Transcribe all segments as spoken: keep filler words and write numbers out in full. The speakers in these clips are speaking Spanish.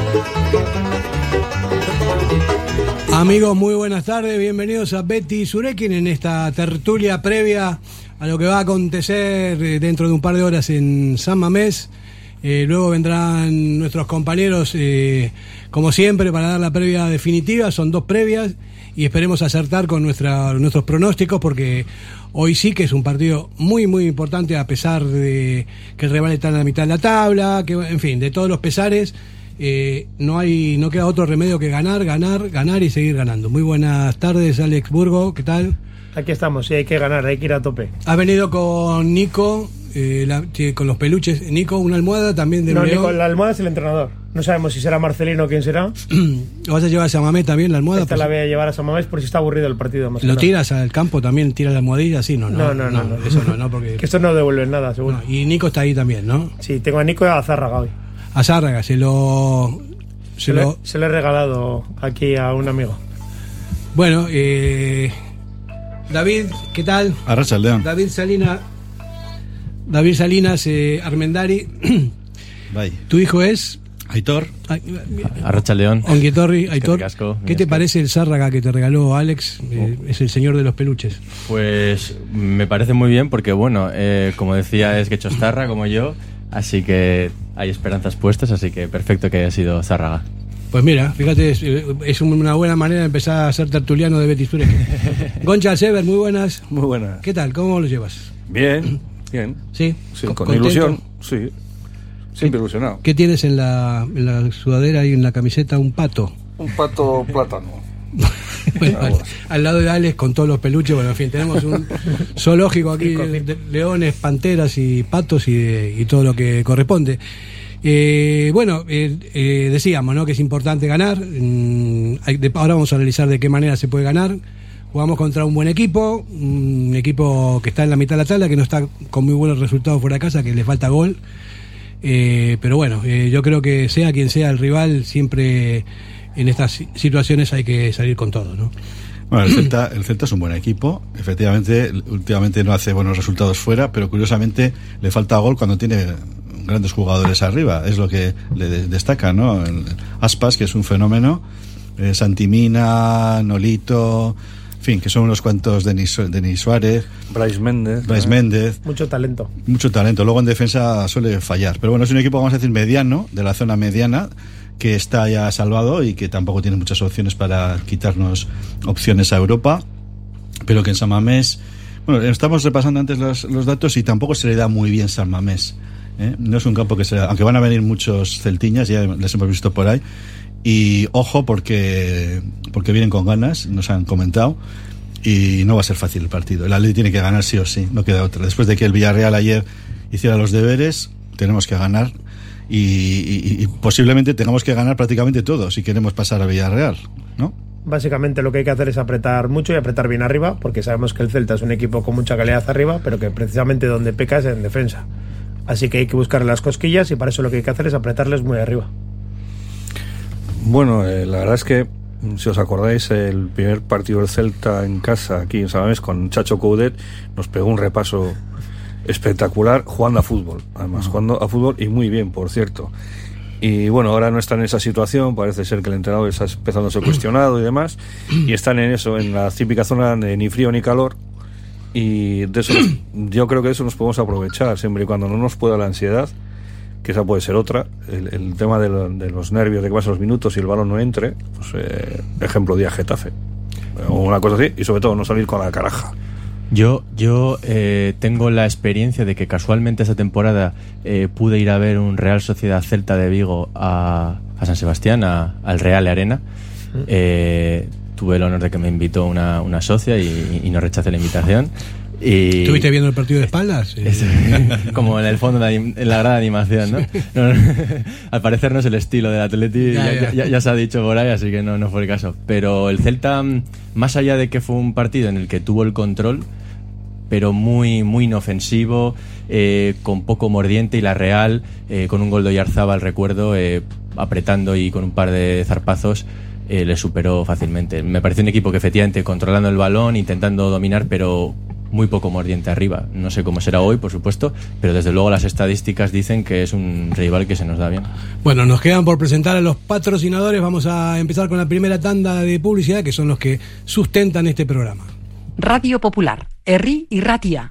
Amigos, muy buenas tardes, bienvenidos a Betty Surekin en esta tertulia previa a lo que va a acontecer dentro de un par de horas en San Mamés. Eh, luego vendrán nuestros compañeros, eh, como siempre, para dar la previa definitiva. Son dos previas y esperemos acertar con nuestra, nuestros pronósticos, porque hoy sí que es un partido muy, muy importante, a pesar de que el rival está en la mitad de la tabla, que, en fin, de todos los pesares. Eh, no hay, no queda otro remedio que ganar, ganar, ganar y seguir ganando. Muy buenas tardes, Alex Burgo, ¿qué tal? Aquí estamos, sí, hay que ganar, hay que ir a tope. Has venido con Nico, eh, la, con los peluches. Nico, una almohada también de No, León. Nico, la almohada es el entrenador. No sabemos si será Marcelino o quién será. ¿Lo vas a llevar a San Mamés también, la almohada? Esta pues, la voy a llevar a San Mamés por si está aburrido el partido. Más ¿Lo nada. Tiras al campo también? ¿Tiras la almohadilla? Sí, no, no. No, no, no. no, no. Eso no, no, porque... que esto no devuelve nada, seguro. No, y Nico está ahí también, ¿no? Sí, tengo a Nico y a Zárraga hoy. A Zárraga, se lo... Se, se, lo... Le, se lo he regalado aquí a un amigo. Bueno, eh... David, ¿qué tal? Arracha el León. David Salinas, David Salinas eh, Armendari. Bye. ¿Tu hijo es? Aitor. Arracha el León. Onguietorri, Aitor. Casco, ¿Qué te casco. parece el Zárraga que te regaló Alex? Eh, es el señor de los peluches. Pues me parece muy bien porque, bueno, eh, como decía, es Guechostarra como yo, así que hay esperanzas puestas, así que perfecto que haya sido Zárraga. Pues mira, fíjate, es, es una buena manera de empezar a ser tertuliano de Betis Surekin. Goncha Sever, muy buenas. Muy buenas. ¿Qué tal? ¿Cómo lo llevas? Bien, bien. ¿Sí? Sí, con ¿Contento? Ilusión, sí. Siempre ilusionado. ¿Qué tienes en la, en la sudadera y en la camiseta? Un pato. Un pato plátano. Bueno, al, al lado de Alex con todos los peluches, bueno, en fin, tenemos un zoológico aquí de, de leones, panteras y patos y, de, y todo lo que corresponde. Eh, bueno, eh, eh, decíamos, ¿no?, que es importante ganar. Mm, hay, de, ahora vamos a analizar de qué manera se puede ganar. Jugamos contra un buen equipo, un equipo que está en la mitad de la tabla, que no está con muy buenos resultados fuera de casa, que le falta gol. Eh, pero bueno, eh, yo creo que sea quien sea el rival, siempre en estas situaciones hay que salir con todo, ¿no? Bueno, el Celta, el Celta es un buen equipo. Efectivamente, últimamente no hace buenos resultados fuera, pero curiosamente le falta gol cuando tiene grandes jugadores arriba, es lo que le destaca, ¿no? El Aspas, que es un fenómeno, eh, Santimina, Nolito, en fin, que son unos cuantos, Denis, Denis Suárez, Brais Méndez, Brais ¿eh? Méndez, mucho talento, mucho talento. Luego en defensa suele fallar, pero bueno, es un equipo, vamos a decir, mediano, de la zona mediana, que está ya salvado y que tampoco tiene muchas opciones para quitarnos opciones a Europa, pero que en San Mamés, bueno, estamos repasando antes los, los datos y tampoco se le da muy bien San Mamés. ¿Eh? No es un campo que se... Aunque van a venir muchos celtiñas, ya les hemos visto por ahí. Y ojo, porque porque vienen con ganas, nos han comentado, y no va a ser fácil el partido. El Atleti tiene que ganar sí o sí, no queda otra. Después de que el Villarreal ayer hiciera los deberes, tenemos que ganar. Y, y, y posiblemente tengamos que ganar prácticamente todo si queremos pasar a Villarreal, ¿no? Básicamente lo que hay que hacer es apretar mucho y apretar bien arriba, porque sabemos que el Celta es un equipo con mucha calidad arriba, pero que precisamente donde peca es en defensa. Así que hay que buscar las cosquillas y para eso lo que hay que hacer es apretarles muy arriba. Bueno, eh, la verdad es que, si os acordáis, el primer partido del Celta en casa, aquí en San Mamés, con Chacho Coudet, nos pegó un repaso espectacular jugando a fútbol. Además, uh-huh. jugando a fútbol y muy bien, por cierto. Y bueno, ahora no están en esa situación, parece ser que el entrenador está empezando a ser cuestionado y demás, y están en eso, en la típica zona de ni frío ni calor. Y de eso yo creo que de eso nos podemos aprovechar siempre y cuando no nos pueda la ansiedad, que esa puede ser otra, el, el tema de, lo, de los nervios de que pasen los minutos y el balón no entre, pues eh, ejemplo día Getafe o una cosa así, y sobre todo no salir con la caraja. Yo yo eh, tengo la experiencia de que casualmente esta temporada eh, pude ir a ver un Real Sociedad Celta de Vigo a, a San Sebastián, a, al Real Arena. eh, Tuve el honor de que me invitó una, una socia y, y no rechacé la invitación. Y ¿estuviste viendo el partido de espaldas? Es, como en el fondo, en la gran animación, ¿no? no, no al parecer no es el estilo del Atleti, ya, ya, ya, ya se ha dicho por ahí, así que no, no fue el caso. Pero el Celta, más allá de que fue un partido en el que tuvo el control, pero muy muy inofensivo, eh, con poco mordiente, y la Real, eh, con un gol de Oyarzábal, recuerdo, eh, apretando y con un par de zarpazos, Eh, le superó fácilmente. Me pareció un equipo que efectivamente controlando el balón, intentando dominar, pero muy poco mordiente arriba. No sé cómo será hoy, por supuesto, pero desde luego las estadísticas dicen que es un rival que se nos da bien. Bueno, nos quedan por presentar a los patrocinadores. Vamos a empezar con la primera tanda de publicidad, que son los que sustentan este programa. Radio Popular, Herri y Ratia.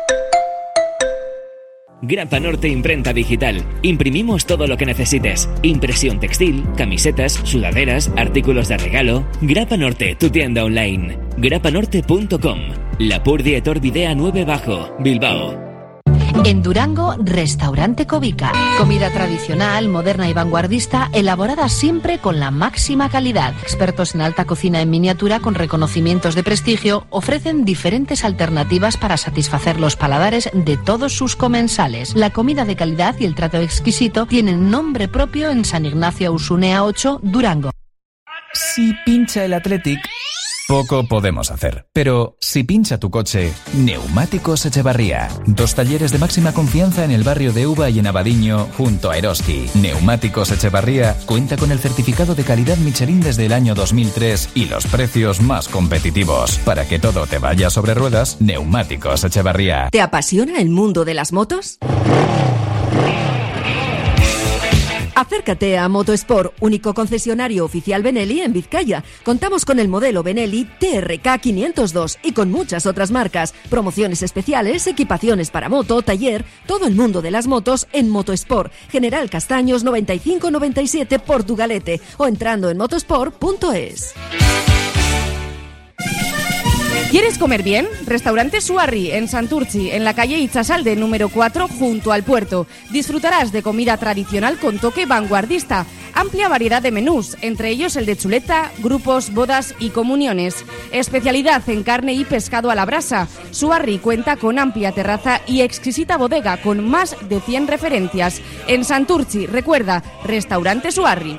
Grapa Norte Imprenta Digital. Imprimimos todo lo que necesites. Impresión textil, camisetas, sudaderas, artículos de regalo. Grapa Norte, tu tienda online. grapa norte punto com. Lapurdi Etorbidea nueve Bajo, Bilbao. En Durango, Restaurante Covica. Comida tradicional, moderna y vanguardista, elaborada siempre con la máxima calidad. Expertos en alta cocina en miniatura con reconocimientos de prestigio ofrecen diferentes alternativas para satisfacer los paladares de todos sus comensales. La comida de calidad y el trato exquisito tienen nombre propio en San Ignacio Ausunea ocho, Durango. Si pincha el Athletic, poco podemos hacer. Pero si pincha tu coche, Neumáticos Echevarría. Dos talleres de máxima confianza en el barrio de Uva y en Abadiño, junto a Eroski. Neumáticos Echevarría cuenta con el certificado de calidad Michelin desde el año dos mil tres y los precios más competitivos. Para que todo te vaya sobre ruedas, Neumáticos Echevarría. ¿Te apasiona el mundo de las motos? Acércate a Motosport, único concesionario oficial Benelli en Vizcaya. Contamos con el modelo Benelli T R K quinientos dos y con muchas otras marcas. Promociones especiales, equipaciones para moto, taller, todo el mundo de las motos en Motosport. General Castaños noventa y cinco noventa y siete, Portugalete, o entrando en motosport punto es. ¿Quieres comer bien? Restaurante Suarri en Santurtzi, en la calle Itzasalde número cuatro, junto al puerto. Disfrutarás de comida tradicional con toque vanguardista. Amplia variedad de menús, entre ellos el de chuleta, grupos, bodas y comuniones. Especialidad en carne y pescado a la brasa. Suarri cuenta con amplia terraza y exquisita bodega con más de cien referencias. En Santurtzi, recuerda, Restaurante Suarri.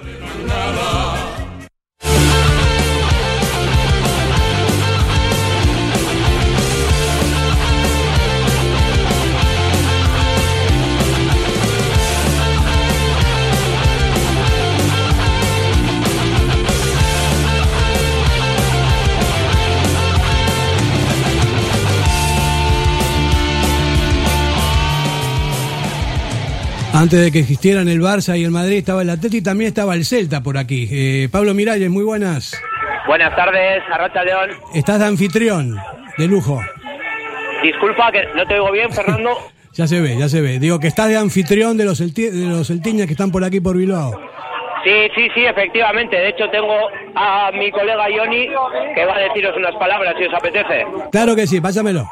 Antes de que existieran el Barça y el Madrid estaba el Atleti, también estaba el Celta por aquí. Eh, Pablo Miralles, muy buenas. Buenas tardes, Arracha León. Estás de anfitrión, de lujo. Disculpa que no te oigo bien, Fernando. Ya se ve, ya se ve. Digo que estás de anfitrión de los, celti- de los celtiñas que están por aquí por Bilbao. Sí, sí, sí, efectivamente. De hecho, tengo a mi colega Johnny que va a deciros unas palabras si os apetece. Claro que sí, pásamelo.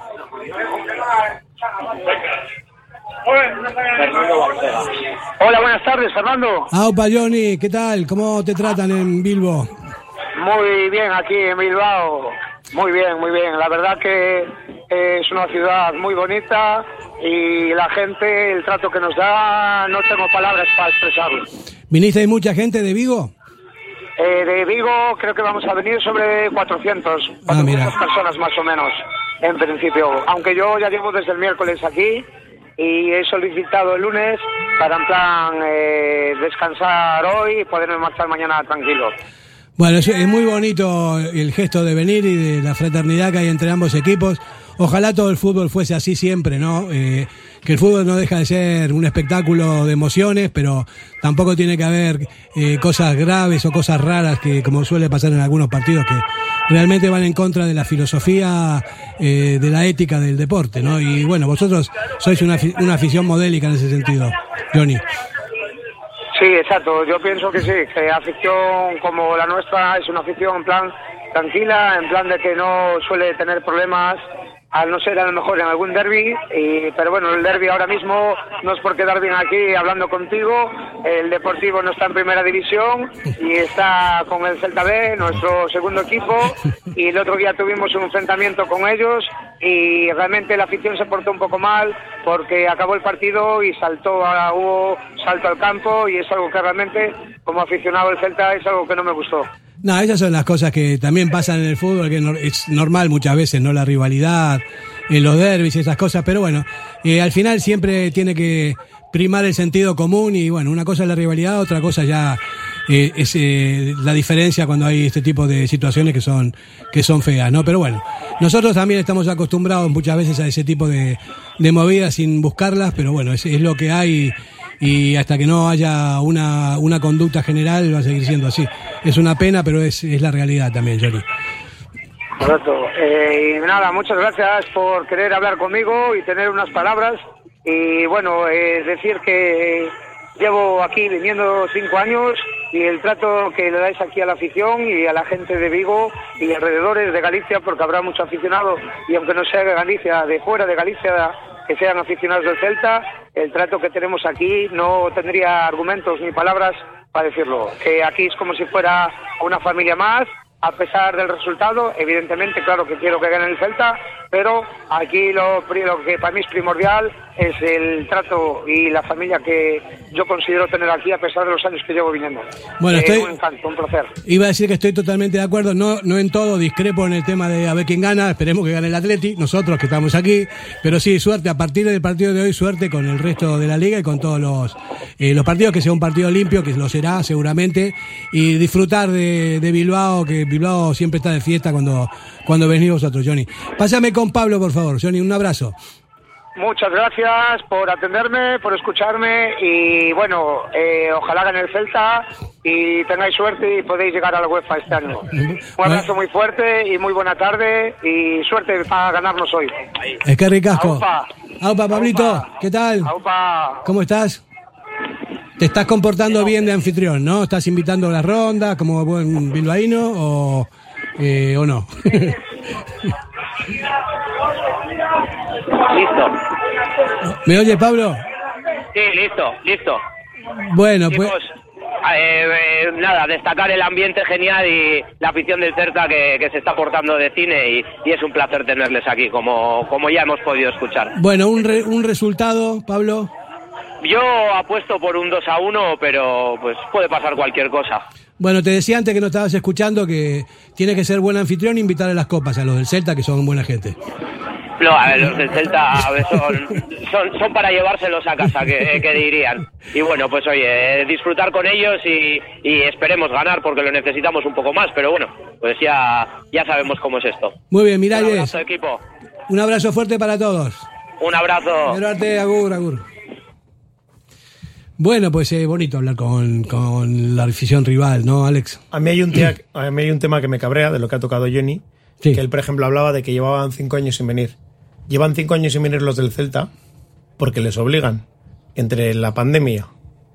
Hola, buenas tardes, Fernando. Aupa, Johnny, ¿qué tal? ¿Cómo te tratan en Bilbo? Muy bien, aquí en Bilbao. Muy bien, muy bien. La verdad que es una ciudad muy bonita y la gente, el trato que nos da, no tengo palabras para expresarlo. ¿Viniste mucha gente de Vigo? Eh, de Vigo creo que vamos a venir sobre cuatrocientas, ah, mira. personas más o menos, en principio. Aunque yo ya llevo desde el miércoles aquí y he solicitado el lunes para en plan eh, descansar hoy y poderme marchar mañana tranquilo. Bueno, es, es muy bonito el gesto de venir y de la fraternidad que hay entre ambos equipos. Ojalá todo el fútbol fuese así siempre, ¿no? Eh, que el fútbol no deja de ser un espectáculo de emociones, pero tampoco tiene que haber eh, cosas graves o cosas raras que, como suele pasar en algunos partidos, que realmente van en contra de la filosofía, eh, de la ética del deporte, ¿no? Y bueno, vosotros sois una, una afición modélica en ese sentido, Johnny. Sí, exacto. Yo pienso que sí, que afición como la nuestra es una afición en plan tranquila, en plan de que no suele tener problemas, al no ser a lo mejor en algún derbi, y, pero bueno, el derbi ahora mismo no es por quedar bien aquí hablando contigo, el Deportivo no está en primera división y está con el Celta B, nuestro segundo equipo, y el otro día tuvimos un enfrentamiento con ellos y realmente la afición se portó un poco mal porque acabó el partido y saltó a, hubo salto al campo y es algo que realmente como aficionado del Celta es algo que no me gustó. No, esas son las cosas que también pasan en el fútbol, que es normal muchas veces, ¿no? La rivalidad, en los derbis y esas cosas, pero bueno, eh, al final siempre tiene que primar el sentido común y bueno, una cosa es la rivalidad, otra cosa ya eh, es eh, la diferencia cuando hay este tipo de situaciones que son que son feas, ¿no? Pero bueno, nosotros también estamos acostumbrados muchas veces a ese tipo de, de movidas sin buscarlas, pero bueno, es, es lo que hay y hasta que no haya una, una conducta general va a seguir siendo así. Es una pena, pero es, es la realidad también, Johnny. Correcto. Eh, y nada, muchas gracias por querer hablar conmigo y tener unas palabras. Y bueno, es decir que llevo aquí viniendo cinco años y el trato que le dais aquí a la afición y a la gente de Vigo y alrededores de Galicia, porque habrá mucho aficionado, y aunque no sea de Galicia, de fuera de Galicia, que sean aficionados del Celta, el trato que tenemos aquí no tendría argumentos ni palabras para decirlo. Que aquí es como si fuera una familia más, a pesar del resultado. Evidentemente, claro que quiero que gane el Celta, pero aquí lo, lo que para mí es primordial es el trato y la familia que yo considero tener aquí a pesar de los años que llevo viniendo. Bueno, eh, estoy... un encanto, un placer. Iba a decir que estoy totalmente de acuerdo, no no en todo, discrepo en el tema de a ver quién gana, esperemos que gane el Atleti, nosotros que estamos aquí, pero sí, suerte, a partir del partido de hoy, suerte con el resto de la liga y con todos los eh, los partidos, que sea un partido limpio, que lo será seguramente, y disfrutar de, de Bilbao, que Bilbao siempre está de fiesta cuando, cuando venís vosotros, Johnny. Pásame con Pablo, por favor, Johnny, un abrazo. Muchas gracias por atenderme, por escucharme y bueno, eh, ojalá gane el Celta y tengáis suerte y podéis llegar a la UEFA este año. Un abrazo muy fuerte y muy buena tarde y suerte para ganarnos hoy. Es que ricasco. Aupa. Aupa, Pablito, Aupa. ¿qué tal? Aupa. ¿Cómo estás? Te estás comportando bien de anfitrión, ¿no? ¿Estás invitando a la ronda como buen bilbaíno o, eh, o no? Listo. ¿Me oye, Pablo? Sí, listo, listo. Bueno, Chicos, pues... eh, eh, nada, destacar el ambiente genial y la afición del Celta que, que se está portando de cine y, y es un placer tenerles aquí, como, como ya hemos podido escuchar. Bueno, un, re, un resultado, Pablo. Yo apuesto por un dos a uno, pero pues puede pasar cualquier cosa. Bueno, te decía antes que no estabas escuchando que tiene que ser buen anfitrión e invitarle las copas a los del Celta, que son buena gente. No, a ver, los del Celta a ver, son, son, son para llevárselos a casa, que, que dirían. Y bueno, pues oye, disfrutar con ellos y, y esperemos ganar porque lo necesitamos un poco más, pero bueno, pues ya, ya sabemos cómo es esto. Muy bien, Miralles. Un abrazo, equipo. Un abrazo fuerte para todos. Un abrazo. Arte, agur, agur. Bueno, pues es eh, bonito hablar con, con la afición rival, ¿no, Alex? A mí hay un tía, a mí hay un tema que me cabrea de lo que ha tocado Johnny, sí. Que él, por ejemplo, hablaba de que llevaban cinco años sin venir. Llevan cinco años sin venir los del Celta porque les obligan. Entre la pandemia,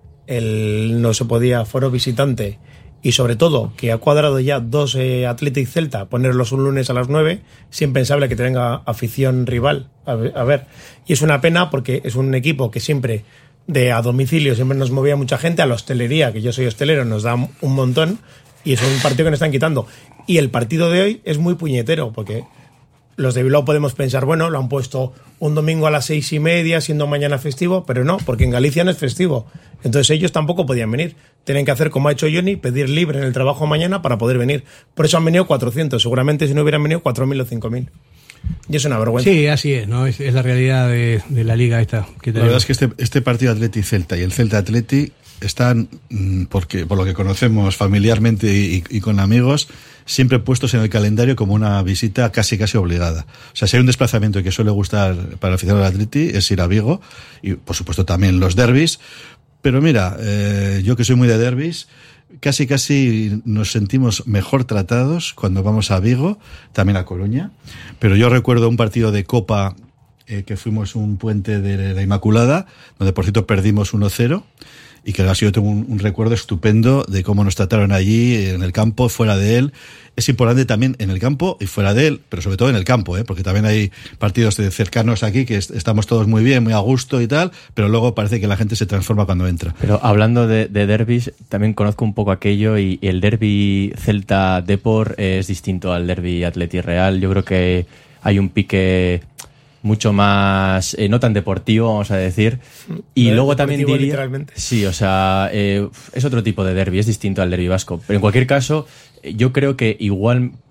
el no se podía foro visitante y sobre todo que ha cuadrado ya dos eh, Athletic Celta, ponerlos un lunes a las nueve, es impensable que tenga afición rival. A ver, a ver, y es una pena porque es un equipo que siempre... de a domicilio siempre nos movía mucha gente, a la hostelería, que yo soy hostelero, nos da un montón y es un partido que nos están quitando. Y el partido de hoy es muy puñetero porque los de Bilbao podemos pensar, bueno, lo han puesto un domingo a las seis y media siendo mañana festivo, pero no, porque en Galicia no es festivo. Entonces ellos tampoco podían venir. Tienen que hacer como ha hecho Johnny, pedir libre en el trabajo mañana para poder venir. Por eso han venido cuatrocientos, seguramente si no hubieran venido cuatro mil o cinco mil. Y es una vergüenza. Sí, así es, ¿no? Es, es la realidad de, de la liga esta que tenemos. La verdad es que este, este partido Atleti-Celta y el Celta-Atleti están, porque por lo que conocemos familiarmente y, y con amigos, siempre puestos en el calendario como una visita casi casi obligada. O sea, si hay un desplazamiento que suele gustar para el aficionado del Atleti es ir a Vigo y, por supuesto, también los derbis. Pero mira, eh, yo que soy muy de derbis, casi casi nos sentimos mejor tratados cuando vamos a Vigo, también a Coruña. Pero yo recuerdo un partido de Copa eh, que fuimos un puente de la Inmaculada, donde por cierto perdimos uno cero. Y que así yo tengo un, un recuerdo estupendo de cómo nos trataron allí, en el campo, fuera de él. Es importante también en el campo y fuera de él, pero sobre todo en el campo, ¿eh? Porque también hay partidos de cercanos aquí que est- estamos todos muy bien, muy a gusto y tal, pero luego parece que la gente se transforma cuando entra. Pero hablando de, de derbis, también conozco un poco aquello y, y el derbi Celta-Depor es distinto al derbi Atleti-Real. Yo creo que hay un pique mucho más, eh, no tan deportivo, vamos a decir. Y no, luego también diría... literalmente. Sí, o sea, eh, es otro tipo de derbi, es distinto al derbi vasco. Pero en cualquier caso, yo creo que igual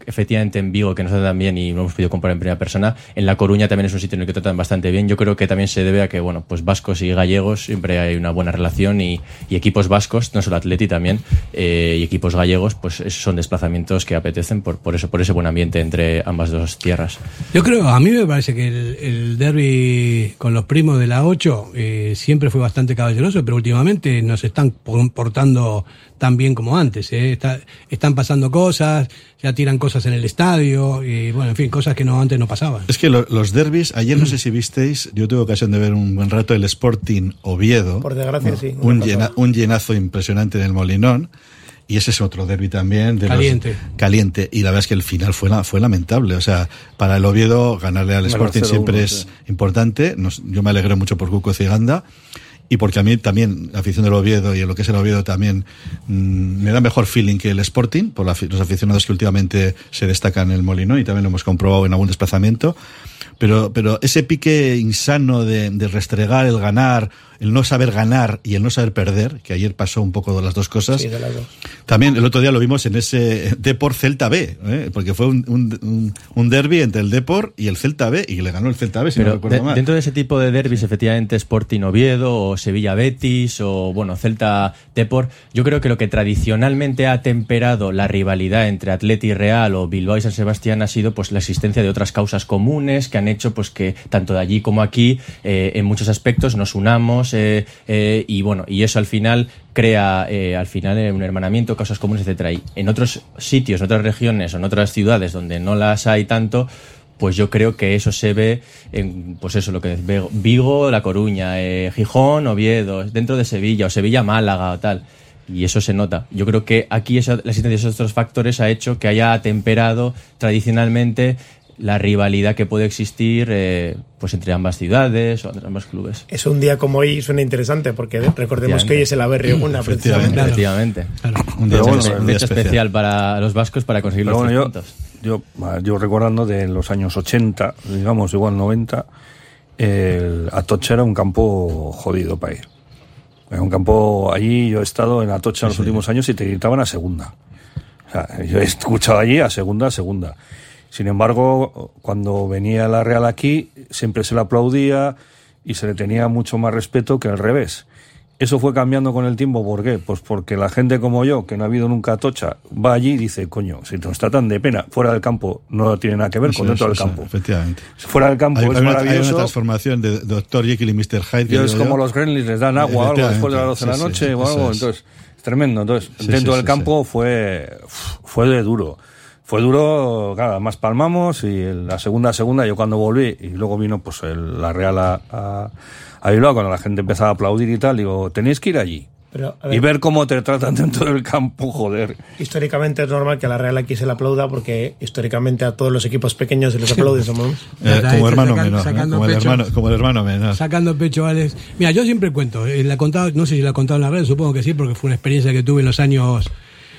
efectivamente en Vigo, que nos tratan bien y lo hemos podido comprobar en primera persona, en La Coruña también es un sitio en el que tratan bastante bien. Yo creo que también se debe a que, bueno, pues vascos y gallegos siempre hay una buena relación y, y equipos vascos, no solo Atleti también, eh, y equipos gallegos, pues son desplazamientos que apetecen por, por eso, por ese buen ambiente entre ambas dos tierras. Yo creo, a mí me parece que el, el derbi con los primos de la ocho eh, siempre fue bastante caballeroso, pero últimamente no se están portando tan bien como antes. Eh. Está, están pasando cosas, ya tiran cosas en el estadio, y bueno, en fin, cosas que no antes no pasaban. Es que lo, los derbis, ayer no sé si visteis, yo tuve ocasión de ver un buen rato el Sporting Oviedo. Por desgracia, bueno, sí. Un, llena, un llenazo impresionante en el Molinón. Y ese es otro derbi también. De caliente. Los, caliente. Y la verdad es que el final fue, la, fue lamentable. O sea, para el Oviedo, ganarle al Sporting siempre es sí. importante. Nos, yo me alegré mucho por Cuco Ciganda. Y porque a mí también, la afición del Oviedo y lo que es el Oviedo también mmm, me da mejor feeling que el Sporting, por la, los aficionados que últimamente se destacan en el Molinón, y también lo hemos comprobado en algún desplazamiento. Pero, pero ese pique insano de, de restregar el ganar, el no saber ganar y el no saber perder, que ayer pasó un poco de las dos cosas. Sí, de las dos. También el otro día lo vimos en ese Depor Celta B, ¿eh? Porque fue un, un, un derbi entre el Depor y el Celta B, y le ganó el Celta B, si pero no recuerdo de, mal. Dentro de ese tipo de derbis, efectivamente, Sporting Oviedo o Sevilla Betis o, bueno, Celta Depor, yo creo que lo que tradicionalmente ha temperado la rivalidad entre Atleti y Real o Bilbao y San Sebastián ha sido pues la existencia de otras causas comunes que han hecho pues que tanto de allí como aquí eh, en muchos aspectos nos unamos eh, eh, y bueno, y eso al final crea eh, al final eh, un hermanamiento, causas comunes, etcétera. Y en otros sitios, en otras regiones o en otras ciudades donde no las hay tanto, pues yo creo que eso se ve en, pues eso, lo que es Vigo, La Coruña, eh, Gijón, Oviedo, dentro de Sevilla o Sevilla, Málaga o tal. Y eso se nota. Yo creo que aquí esa, la existencia de esos otros factores ha hecho que haya temperado tradicionalmente la rivalidad que puede existir eh, pues entre ambas ciudades o entre ambos clubes. Es un día como hoy suena interesante porque recordemos que hoy es el Aberri Eguna, precisamente. Efectivamente. Claro. Un día, bueno, especial, un día especial. especial para los vascos para conseguir pero los bueno, tres yo, puntos. Yo, yo recordando de los años ochenta, digamos igual noventa, el Atocha era un campo jodido para ir. Era un campo, allí yo he estado en Atocha en los sí. últimos años y te gritaban a segunda. O sea, yo he escuchado allí a segunda, a segunda. Sin embargo, cuando venía la Real aquí, siempre se le aplaudía y se le tenía mucho más respeto que al revés. Eso fue cambiando con el tiempo, ¿por qué? Pues porque la gente como yo, que no ha habido nunca Atocha, va allí y dice, coño, si nos tratan de pena, fuera del campo no tiene nada que ver eso, con dentro eso, del campo. Eso, efectivamente. Fuera del campo hay, es hay una, maravilloso. Hay una transformación de doctor Jekyll y mister Hyde. Y es como yo. Los Gremlins, les dan agua o algo después de las doce de la noche sí, sí, o algo, es. Entonces, es tremendo. Entonces, sí, dentro sí, del sí, campo sí. fue fue de duro. Fue duro, claro, además palmamos y la segunda segunda yo cuando volví y luego vino pues el, la Real a, a, a Bilbao cuando la gente empezaba a aplaudir y tal, digo, tenéis que ir allí. Pero, ver, y ver cómo te tratan dentro del campo, joder. Históricamente es normal que a la Real aquí se le aplauda porque históricamente a todos los equipos pequeños se les aplaude. Somos eh, como hermano menor, ¿eh? como, el hermano, como el hermano menor. Sacando pecho, Alex. Mira, yo siempre cuento, eh, la contado, no sé si la he contado en la red, supongo que sí, porque fue una experiencia que tuve en los años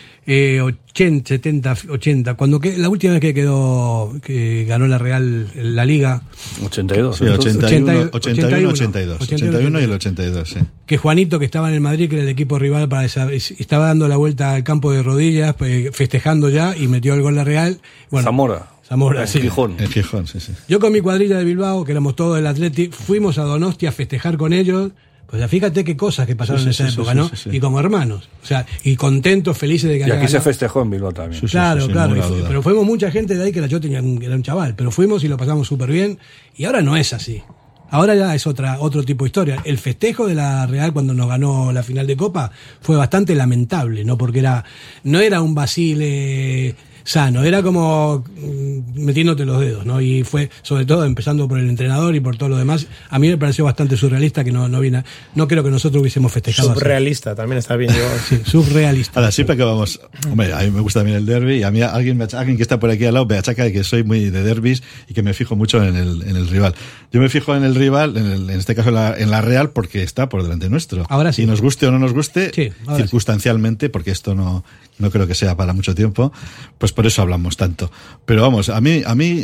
Eh, ochenta, setenta, ochenta, cuando que, la última vez que quedó, que ganó la Real la Liga. ochenta y dos. Sí, ochenta y uno, ochenta y uno, ochenta y dos. ochenta y uno y el ochenta y dos, sí. Que Juanito, que estaba en el Madrid, que era el equipo rival, para esa, estaba dando la vuelta al campo de rodillas, festejando ya, y metió el gol la Real. Bueno, Zamora. Zamora, en sí. Gijón. En Gijón, sí, sí. Yo con mi cuadrilla de Bilbao, que éramos todos del Atleti, fuimos a Donostia a festejar con ellos. Pues ya fíjate qué cosas que pasaron sí, sí, en esa sí, época, sí, ¿no? Sí, sí. Y como hermanos. O sea, y contentos, felices de que Y aquí ganado. se festejó en Bilbao también. Sí, claro, sí, claro. Fue, pero fuimos mucha gente de ahí que yo tenía un, era un chaval. Pero fuimos y lo pasamos súper bien. Y ahora no es así. Ahora ya es otra otro tipo de historia. El festejo de la Real cuando nos ganó la final de Copa fue bastante lamentable, ¿no? Porque era no era un Basile sano, era como metiéndote los dedos, ¿no? Y fue, sobre todo, empezando por el entrenador y por todo lo demás, a mí me pareció bastante surrealista que no, no viene, no creo que nosotros hubiésemos festejado. Surrealista, así. También está bien. Yo... Sí, surrealista. Ahora, siempre que vamos, hombre, a mí me gusta también el derbi, y a mí alguien, me achaca, alguien que está por aquí al lado me achaca de que soy muy de derbis y que me fijo mucho en el, en el rival. Yo me fijo en el rival, en, el, en este caso en la, en la Real, porque está por delante nuestro. Ahora sí. Y nos guste o no nos guste, sí, circunstancialmente, sí. Porque esto no, no creo que sea para mucho tiempo, pues por eso hablamos tanto. Pero vamos, a mí, a mí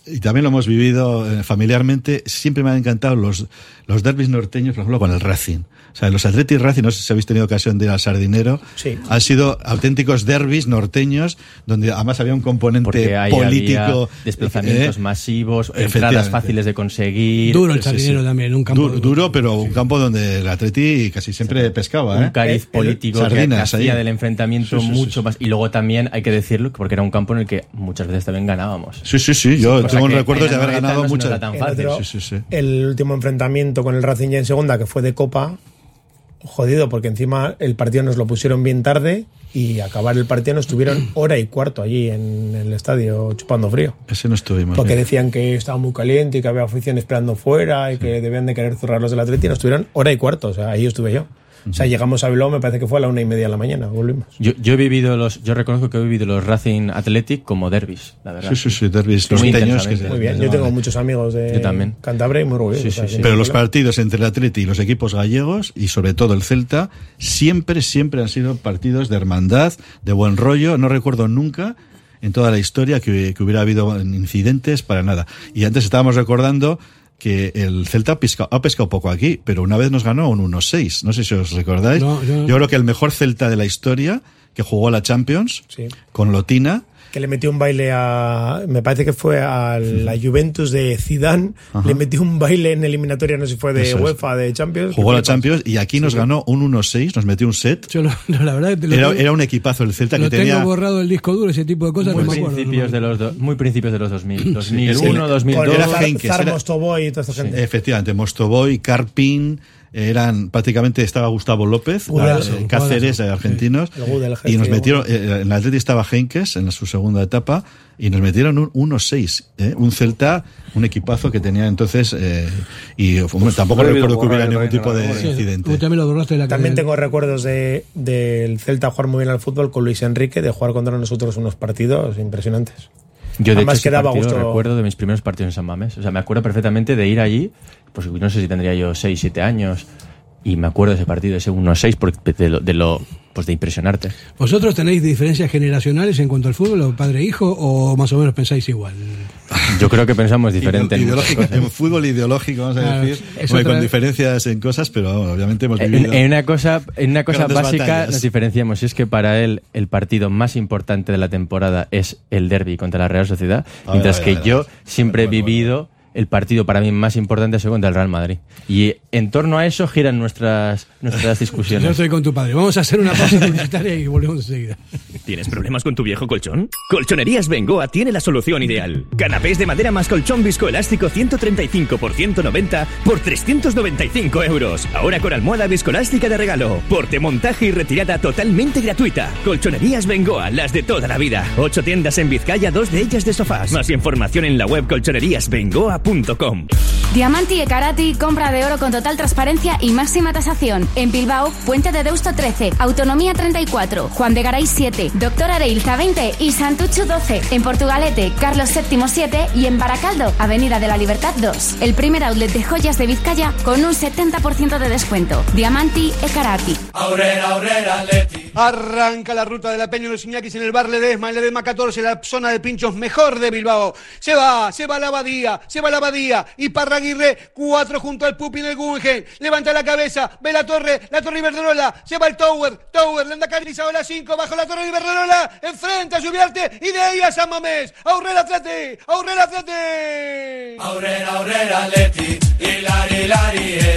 y también lo hemos vivido eh, familiarmente, siempre me han encantado los, los derbis norteños, por ejemplo, con el Racing. O sea, los Athletic Racing, no sé si habéis tenido ocasión de ir al Sardinero, sí. han sido auténticos derbis norteños, donde además había un componente Porque ahí político. Había desplazamientos eh, masivos, entradas fáciles de conseguir. Duro el Sardinero sí, sí. también, un campo duro, duro, pero un campo donde el Atleti casi siempre pescaba. Un ¿eh? cariz político Sardinas, que hacía ahí. del enfrentamiento sí, sí, mucho sí. más. Y luego también hay que decirlo, porque era un campo en el que muchas veces también ganábamos. Sí, sí, sí. Yo sí, tengo recuerdos de haber ganado no muchas. No tan fácil. El, otro, sí, sí, sí. el último enfrentamiento con el Racing ya en segunda, que fue de Copa, jodido, porque encima el partido nos lo pusieron bien tarde y acabar el partido nos tuvieron hora y cuarto allí en el estadio chupando frío. Ese no estuvimos. Porque bien. decían que estaba muy caliente y que había afición esperando fuera y sí. que debían de querer zurrar los del Atleti y nos tuvieron hora y cuarto. O sea, ahí estuve yo. O sea, llegamos a Bilbao, me parece que fue a la una y media de la mañana, volvimos. Yo, yo he vivido los, yo reconozco que he vivido los Racing Athletic como derbis, la verdad. Sí, sí, sí, derbis norteños. Que muy bien, yo tengo muchos amigos de Cantabria y muy orgullosos. Sí, sí, o sea, sí. Pero los partidos entre el Atleti y los equipos gallegos, y sobre todo el Celta, siempre, siempre han sido partidos de hermandad, de buen rollo. No recuerdo nunca en toda la historia que, que hubiera habido incidentes para nada. Y antes estábamos recordando que el Celta ha pescado, ha pescado poco aquí, pero una vez nos ganó un uno seis. No sé si os recordáis. No, yo... yo creo que el mejor Celta de la historia, que jugó a la Champions, sí. con Lotina. Que le metió un baile a... Me parece que fue a la Juventus de Zidane. Ajá. Le metió un baile en eliminatoria, no sé si fue de Eso UEFA, es. de Champions. Jugó a la Champions y aquí nos sí, ganó un uno seis, nos metió un set. Yo lo, no, la verdad que lo era, tengo, era un equipazo el Celta lo que tenía... Lo tengo borrado el disco duro, ese tipo de cosas, muy no me acuerdo. Principios no, de los do, muy principios de los dos mil. dos mil uno, sí, dos mil dos. Era Henkes. Zar Mostovoy y toda esta sí. gente. Efectivamente, Mostovoy, Karpin... eran prácticamente estaba Gustavo López, Gudelson, Cáceres, Gudelson, argentinos, sí. Gudel, y nos metieron, eh, en el Atleti estaba Henkes en su segunda etapa, y nos metieron un uno seis, ¿eh? un Celta, un equipazo que tenía entonces, eh, y bueno, tampoco pues, recuerdo que hubiera ningún tipo de sí, incidente. Tú también lo borraste de la También tengo recuerdos de del Celta jugar muy bien al fútbol con Luis Enrique, de jugar contra nosotros unos partidos impresionantes. Yo de Además, hecho ese partido gusto... recuerdo de mis primeros partidos en San Mamés. O sea, me acuerdo perfectamente de ir allí, pues no sé si tendría yo seis, siete años, y me acuerdo de ese partido, ese uno seis, de lo, de lo pues de impresionarte. ¿Vosotros tenéis diferencias generacionales en cuanto al fútbol, o padre-hijo, o más o menos pensáis igual? Yo creo que pensamos diferente. en, en fútbol ideológico, vamos a claro, decir, bueno, otra... con diferencias en cosas, pero bueno, obviamente hemos vivido... En, en una cosa, en una cosa básica batallas. Nos diferenciamos, y es que para él el partido más importante de la temporada es el derbi contra la Real Sociedad, a mientras ver, que ver, yo ver. siempre bueno, he vivido... Bueno. El partido para mí más importante es el contra el Real Madrid. Y en torno a eso giran nuestras, nuestras discusiones. Yo estoy con tu padre. Vamos a hacer una pausa publicitaria y volvemos enseguida. ¿Tienes problemas con tu viejo colchón? Colchonerías Bengoa tiene la solución ideal. Canapés de madera más colchón viscoelástico ciento treinta y cinco por ciento noventa por trescientos noventa y cinco euros. Ahora con almohada viscoelástica de regalo. Porte, montaje y retirada totalmente gratuita. Colchonerías Bengoa, las de toda la vida. Ocho tiendas en Vizcaya, dos de ellas de sofás. Más información en la web colchonerías bengoa punto com. Diamanti e Karati, compra de oro con total transparencia y máxima tasación. En Bilbao, Puente de Deusto trece, Autonomía treinta y cuatro, Juan de Garay siete, Doctor Areilza veinte y Santucho doce. En Portugalete, Carlos séptimo siete y en Baracaldo, Avenida de la Libertad dos. El primer outlet de joyas de Vizcaya con un setenta por ciento de descuento. Diamanti e Karati. Aurrera, aurrera, Leti. Arranca la ruta de la Peña de los Iñakis en el bar Ledesma, en Ledesma catorce, la zona de pinchos mejor de Bilbao. Se va, se va la Abadía, se va la Abadía y Parraguirre, cuatro junto al Pupi en el Guggenheim. Levanta la cabeza, ve la torre, la torre Iberdrola, se va el Tower, Tower, Lendakari, la cinco, bajo la torre Iberdrola, enfrente a Lluviarte y de ahí a San Mamés. Aurrera Atleti, Aurrera Atleti. Aurrera, Aurrera Atleti, hilari, hilari, eh.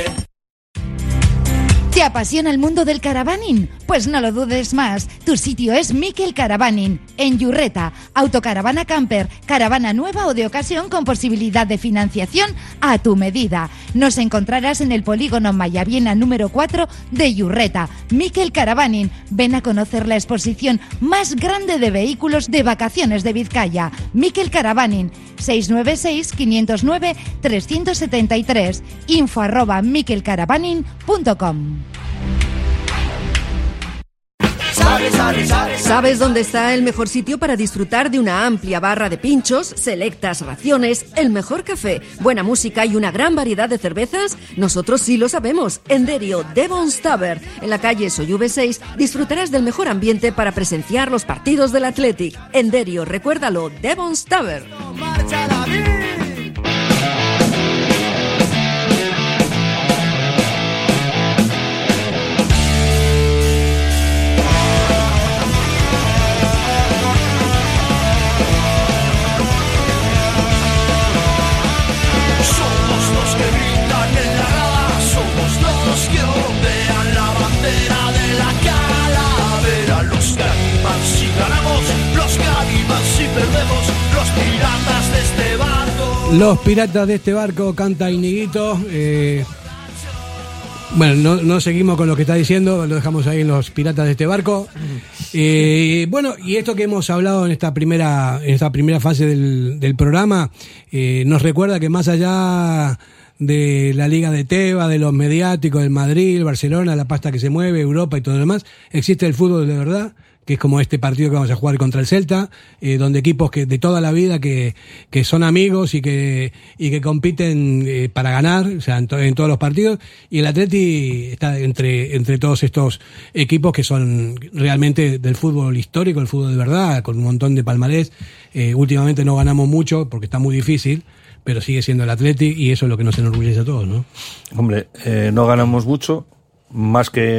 ¿Te apasiona el mundo del caravaning? Pues no lo dudes más. Tu sitio es Miquel Caravaning, en Yurreta. Autocaravana camper, caravana nueva o de ocasión con posibilidad de financiación a tu medida. Nos encontrarás en el polígono Mayaviena número cuatro de Yurreta. Miquel Caravaning. Ven a conocer la exposición más grande de vehículos de vacaciones de Vizcaya. Miquel Caravaning. seis nueve seis, quinientos nueve, trescientos setenta y tres. Info arroba miquelcaravaning punto com. ¿Sabes dónde está el mejor sitio para disfrutar de una amplia barra de pinchos, selectas raciones, el mejor café, buena música y una gran variedad de cervezas? Nosotros sí lo sabemos. En Derio, Devon's Tavern, en la calle Soyuve seis, disfrutarás del mejor ambiente para presenciar los partidos del Athletic. En Derio, recuérdalo, Devon's Tavern. Los piratas de este barco, canta Iñiguito. Eh, bueno, no, no seguimos con lo que está diciendo, lo dejamos ahí en los piratas de este barco. Eh, bueno, y esto que hemos hablado en esta primera, en esta primera fase del, del programa, eh, nos recuerda que más allá de la Liga de Teba, de los mediáticos, del Madrid, el Barcelona, la pasta que se mueve, Europa y todo lo demás, existe el fútbol de verdad, que es como este partido que vamos a jugar contra el Celta, eh, donde equipos que de toda la vida que, que son amigos y que y que compiten eh, para ganar, o sea, en, to, en todos los partidos, y el Atleti está entre entre todos estos equipos que son realmente del fútbol histórico, el fútbol de verdad, con un montón de palmarés. Eh, últimamente no ganamos mucho porque está muy difícil, pero sigue siendo el Atleti y eso es lo que nos enorgullece a todos, ¿no? Hombre, eh, no ganamos mucho, más que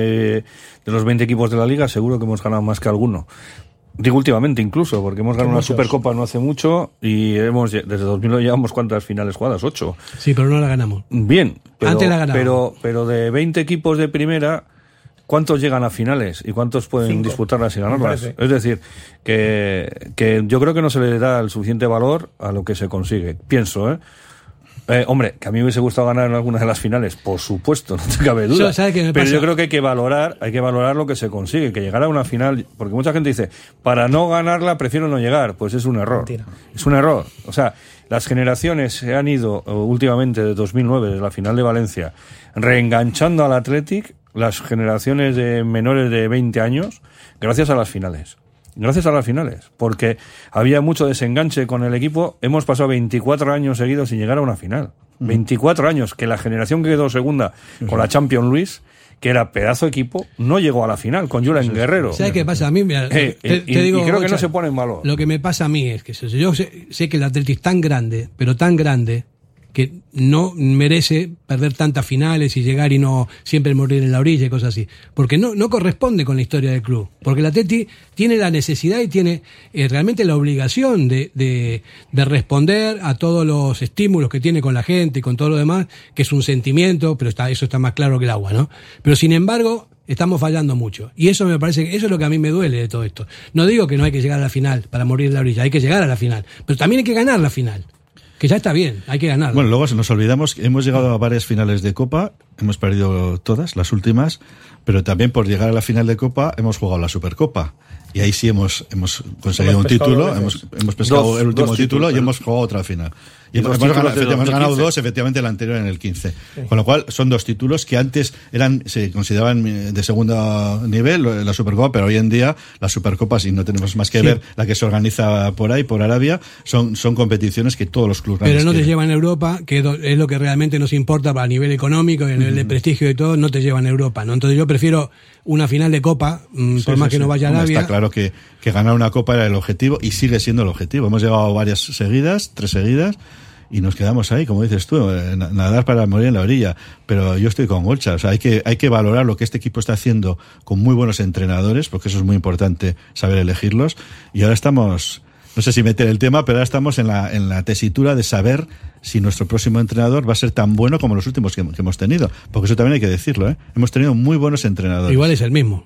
de los veinte equipos de la Liga, seguro que hemos ganado más que alguno. Digo últimamente incluso, porque hemos ganado una Supercopa no hace mucho y hemos desde dos mil nueve llevamos ¿cuántas finales jugadas? Ocho. Sí, pero no la ganamos. Bien, pero, Antes la ganamos. Pero, pero de veinte equipos de primera, ¿cuántos llegan a finales y cuántos pueden Cinco. disputarlas y ganarlas? Es decir, que, que yo creo que no se le da el suficiente valor a lo que se consigue. Pienso, ¿eh? Eh, hombre, que a mí me hubiese gustado ganar en alguna de las finales, por supuesto, no te cabe duda. ¿Sabes qué me Pero pasa? yo creo que hay que valorar, hay que valorar lo que se consigue, que llegar a una final, porque mucha gente dice, para no ganarla prefiero no llegar, pues es un error. Mentira. Es un error. O sea, las generaciones se han ido uh, últimamente de dos mil nueve, de la final de Valencia, reenganchando al Athletic, las generaciones de menores de veinte años, gracias a las finales. Gracias a las finales, porque había mucho desenganche con el equipo. Hemos pasado veinticuatro años seguidos sin llegar a una final. Mm. veinticuatro años, que la generación que quedó segunda con la Champions Luis, que era pedazo de equipo, no llegó a la final con Julen Guerrero. ¿Sabes qué pasa? A mí, mira, Eh, te, y, te digo, y creo que Ocha, no se pone en valor. Lo que me pasa a mí es que yo sé, sé que el Atleti es tan grande, pero tan grande, que no merece perder tantas finales y llegar y no siempre morir en la orilla y cosas así. Porque no, no corresponde con la historia del club. Porque el Atleti tiene la necesidad y tiene eh, realmente la obligación de, de, de responder a todos los estímulos que tiene con la gente y con todo lo demás, que es un sentimiento, pero está, eso está más claro que el agua, ¿no? Pero sin embargo, estamos fallando mucho. Y eso me parece que eso es lo que a mí me duele de todo esto. No digo que no hay que llegar a la final para morir en la orilla, hay que llegar a la final. Pero también hay que ganar la final. Que ya está bien, hay que ganar. Bueno, luego nos olvidamos que hemos llegado a varias finales de Copa, hemos perdido todas, las últimas, pero también por llegar a la final de Copa hemos jugado la Supercopa. Y ahí sí hemos hemos conseguido Hemos un pescado título, dos hemos, veces. hemos pescado Dos- el último dos título títulos, y el- hemos jugado otra final. Y Y hemos, dos hemos títulos ganado, de hemos ganado dos mil quince. dos, efectivamente, el anterior en el quince. Con lo cual, son dos títulos que antes eran se consideraban eh, de segundo nivel, eh, la Supercopa, pero hoy en día las Supercopas, y no tenemos más que Sí. ver la que se organiza por ahí, por Arabia, son, son competiciones que todos los clubes Pero grandes no te quieren. llevan a Europa, que es lo que realmente nos importa a nivel económico y a nivel de prestigio y todo, no te llevan a Europa, ¿no? Entonces yo prefiero una final de Copa, mmm, Sí, por sí, más que sí. no vaya a Hombre, Arabia. Está claro que, que ganar una copa era el objetivo y sigue siendo el objetivo. Hemos llegado varias seguidas, tres seguidas, y nos quedamos ahí, como dices tú, eh, na- nadar para morir en la orilla. Pero yo estoy con Golcha. O sea, hay que, hay que valorar lo que este equipo está haciendo con muy buenos entrenadores, porque eso es muy importante saber elegirlos. Y ahora estamos, no sé si meter el tema, pero ahora estamos en la, en la tesitura de saber si nuestro próximo entrenador va a ser tan bueno como los últimos que, que hemos tenido. Porque eso también hay que decirlo, ¿eh? Hemos tenido muy buenos entrenadores. Igual es el mismo.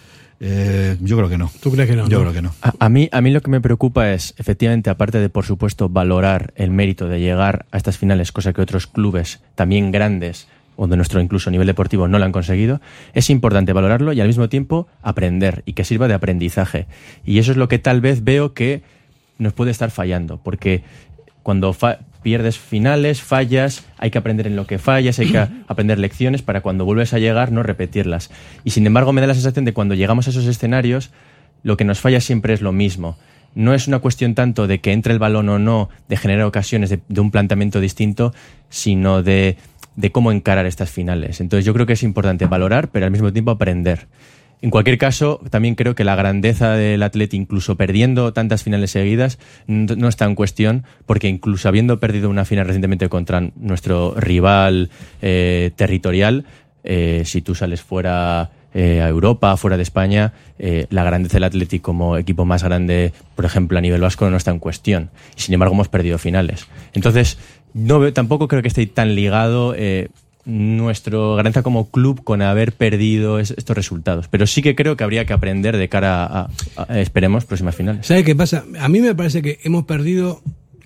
Eh, yo creo que no. ¿Tú crees que no? Yo no? creo que no. A, a mí, a mí lo que me preocupa es, efectivamente, aparte de, por supuesto, valorar el mérito de llegar a estas finales, cosa que otros clubes también grandes o de nuestro incluso nivel deportivo no lo han conseguido, es importante valorarlo y al mismo tiempo aprender y que sirva de aprendizaje. Y eso es lo que tal vez veo que nos puede estar fallando, porque cuando fa- pierdes finales, fallas, hay que aprender en lo que fallas, hay que aprender lecciones para cuando vuelves a llegar no repetirlas. Y sin embargo me da la sensación de cuando llegamos a esos escenarios, lo que nos falla siempre es lo mismo. No es una cuestión tanto de que entre el balón o no, de generar ocasiones, de, de un planteamiento distinto, sino de, de cómo encarar estas finales. Entonces yo creo que es importante valorar, pero al mismo tiempo aprender. En cualquier caso, también creo que la grandeza del Atleti, incluso perdiendo tantas finales seguidas, no, no está en cuestión, porque incluso habiendo perdido una final recientemente contra nuestro rival eh, territorial, eh, si tú sales fuera eh, a Europa, fuera de España, eh, la grandeza del Atleti como equipo más grande, por ejemplo, a nivel vasco, no está en cuestión. Y sin embargo, hemos perdido finales. Entonces, no veo, tampoco creo que esté tan ligado Eh, nuestro grandeza como club con haber perdido es, estos resultados, pero sí que creo que habría que aprender de cara a, a, a esperemos próximas finales. ¿Sabes qué pasa? A mí me parece que hemos perdido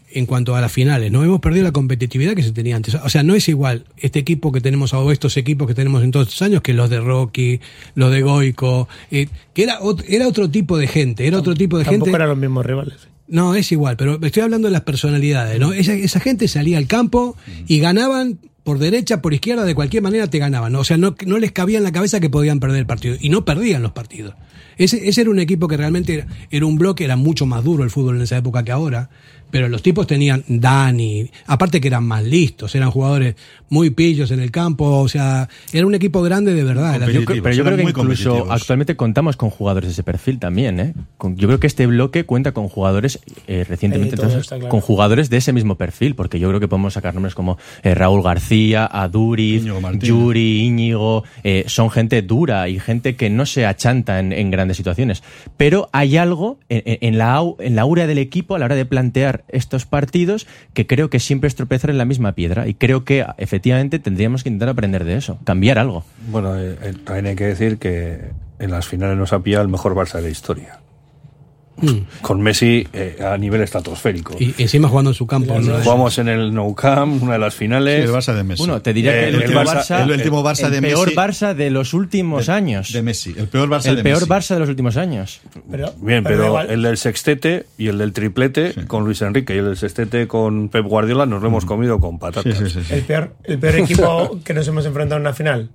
en cuanto a las finales, no hemos perdido la competitividad que se tenía antes. O sea, no es igual este equipo que tenemos o estos equipos que tenemos en todos estos años que los de Rocky, los de Goico, eh, que era, era otro tipo de gente, era otro tipo de Tampoco gente. Tampoco eran los mismos rivales. No, es igual, pero estoy hablando de las personalidades, ¿no? Esa, esa gente salía al campo y ganaban por derecha, por izquierda, de cualquier manera te ganaban, ¿no? O sea, no, no les cabía en la cabeza que podían perder el partido, y no perdían los partidos. Ese, ese era un equipo que realmente era, era un bloque, era mucho más duro el fútbol en esa época que ahora, pero los tipos tenían Dani, aparte que eran más listos, eran jugadores muy pillos en el campo, o sea, era un equipo grande de verdad. Yo, pero yo creo que incluso actualmente contamos con jugadores de ese perfil también, ¿eh? Con, yo creo que este bloque cuenta con jugadores eh, recientemente, eh, entonces, claro. con jugadores de ese mismo perfil, porque yo creo que podemos sacar nombres como eh, Raúl García, Aduriz, Yuri, Íñigo, eh, son gente dura y gente que no se achanta en, en grandes situaciones, pero hay algo en, en, la, en la aura del equipo a la hora de plantear estos partidos que creo que siempre es tropezar en la misma piedra, y creo que efectivamente tendríamos que intentar aprender de eso, cambiar algo. Bueno, eh, eh, también hay que decir que en las finales nos ha pillado el mejor Barça de la historia. Mm. Con Messi eh, a nivel estratosférico. Y encima jugando en su campo. ¿no? Jugamos en el Nou Camp, una de las finales. Sí, el Barça de Messi. Bueno, te diría que el, el, último, Barça, Barça, el último Barça el de peor Messi, Barça de los últimos de, años. De Messi. El peor Barça el de peor Messi. Barça de los últimos años. Pero, Bien, pero, pero el del sextete y el del triplete sí. con Luis Enrique y el del sextete con Pep Guardiola nos lo hemos comido con patatas. Sí, sí, sí, sí. El peor, el peor equipo que nos hemos enfrentado en una final.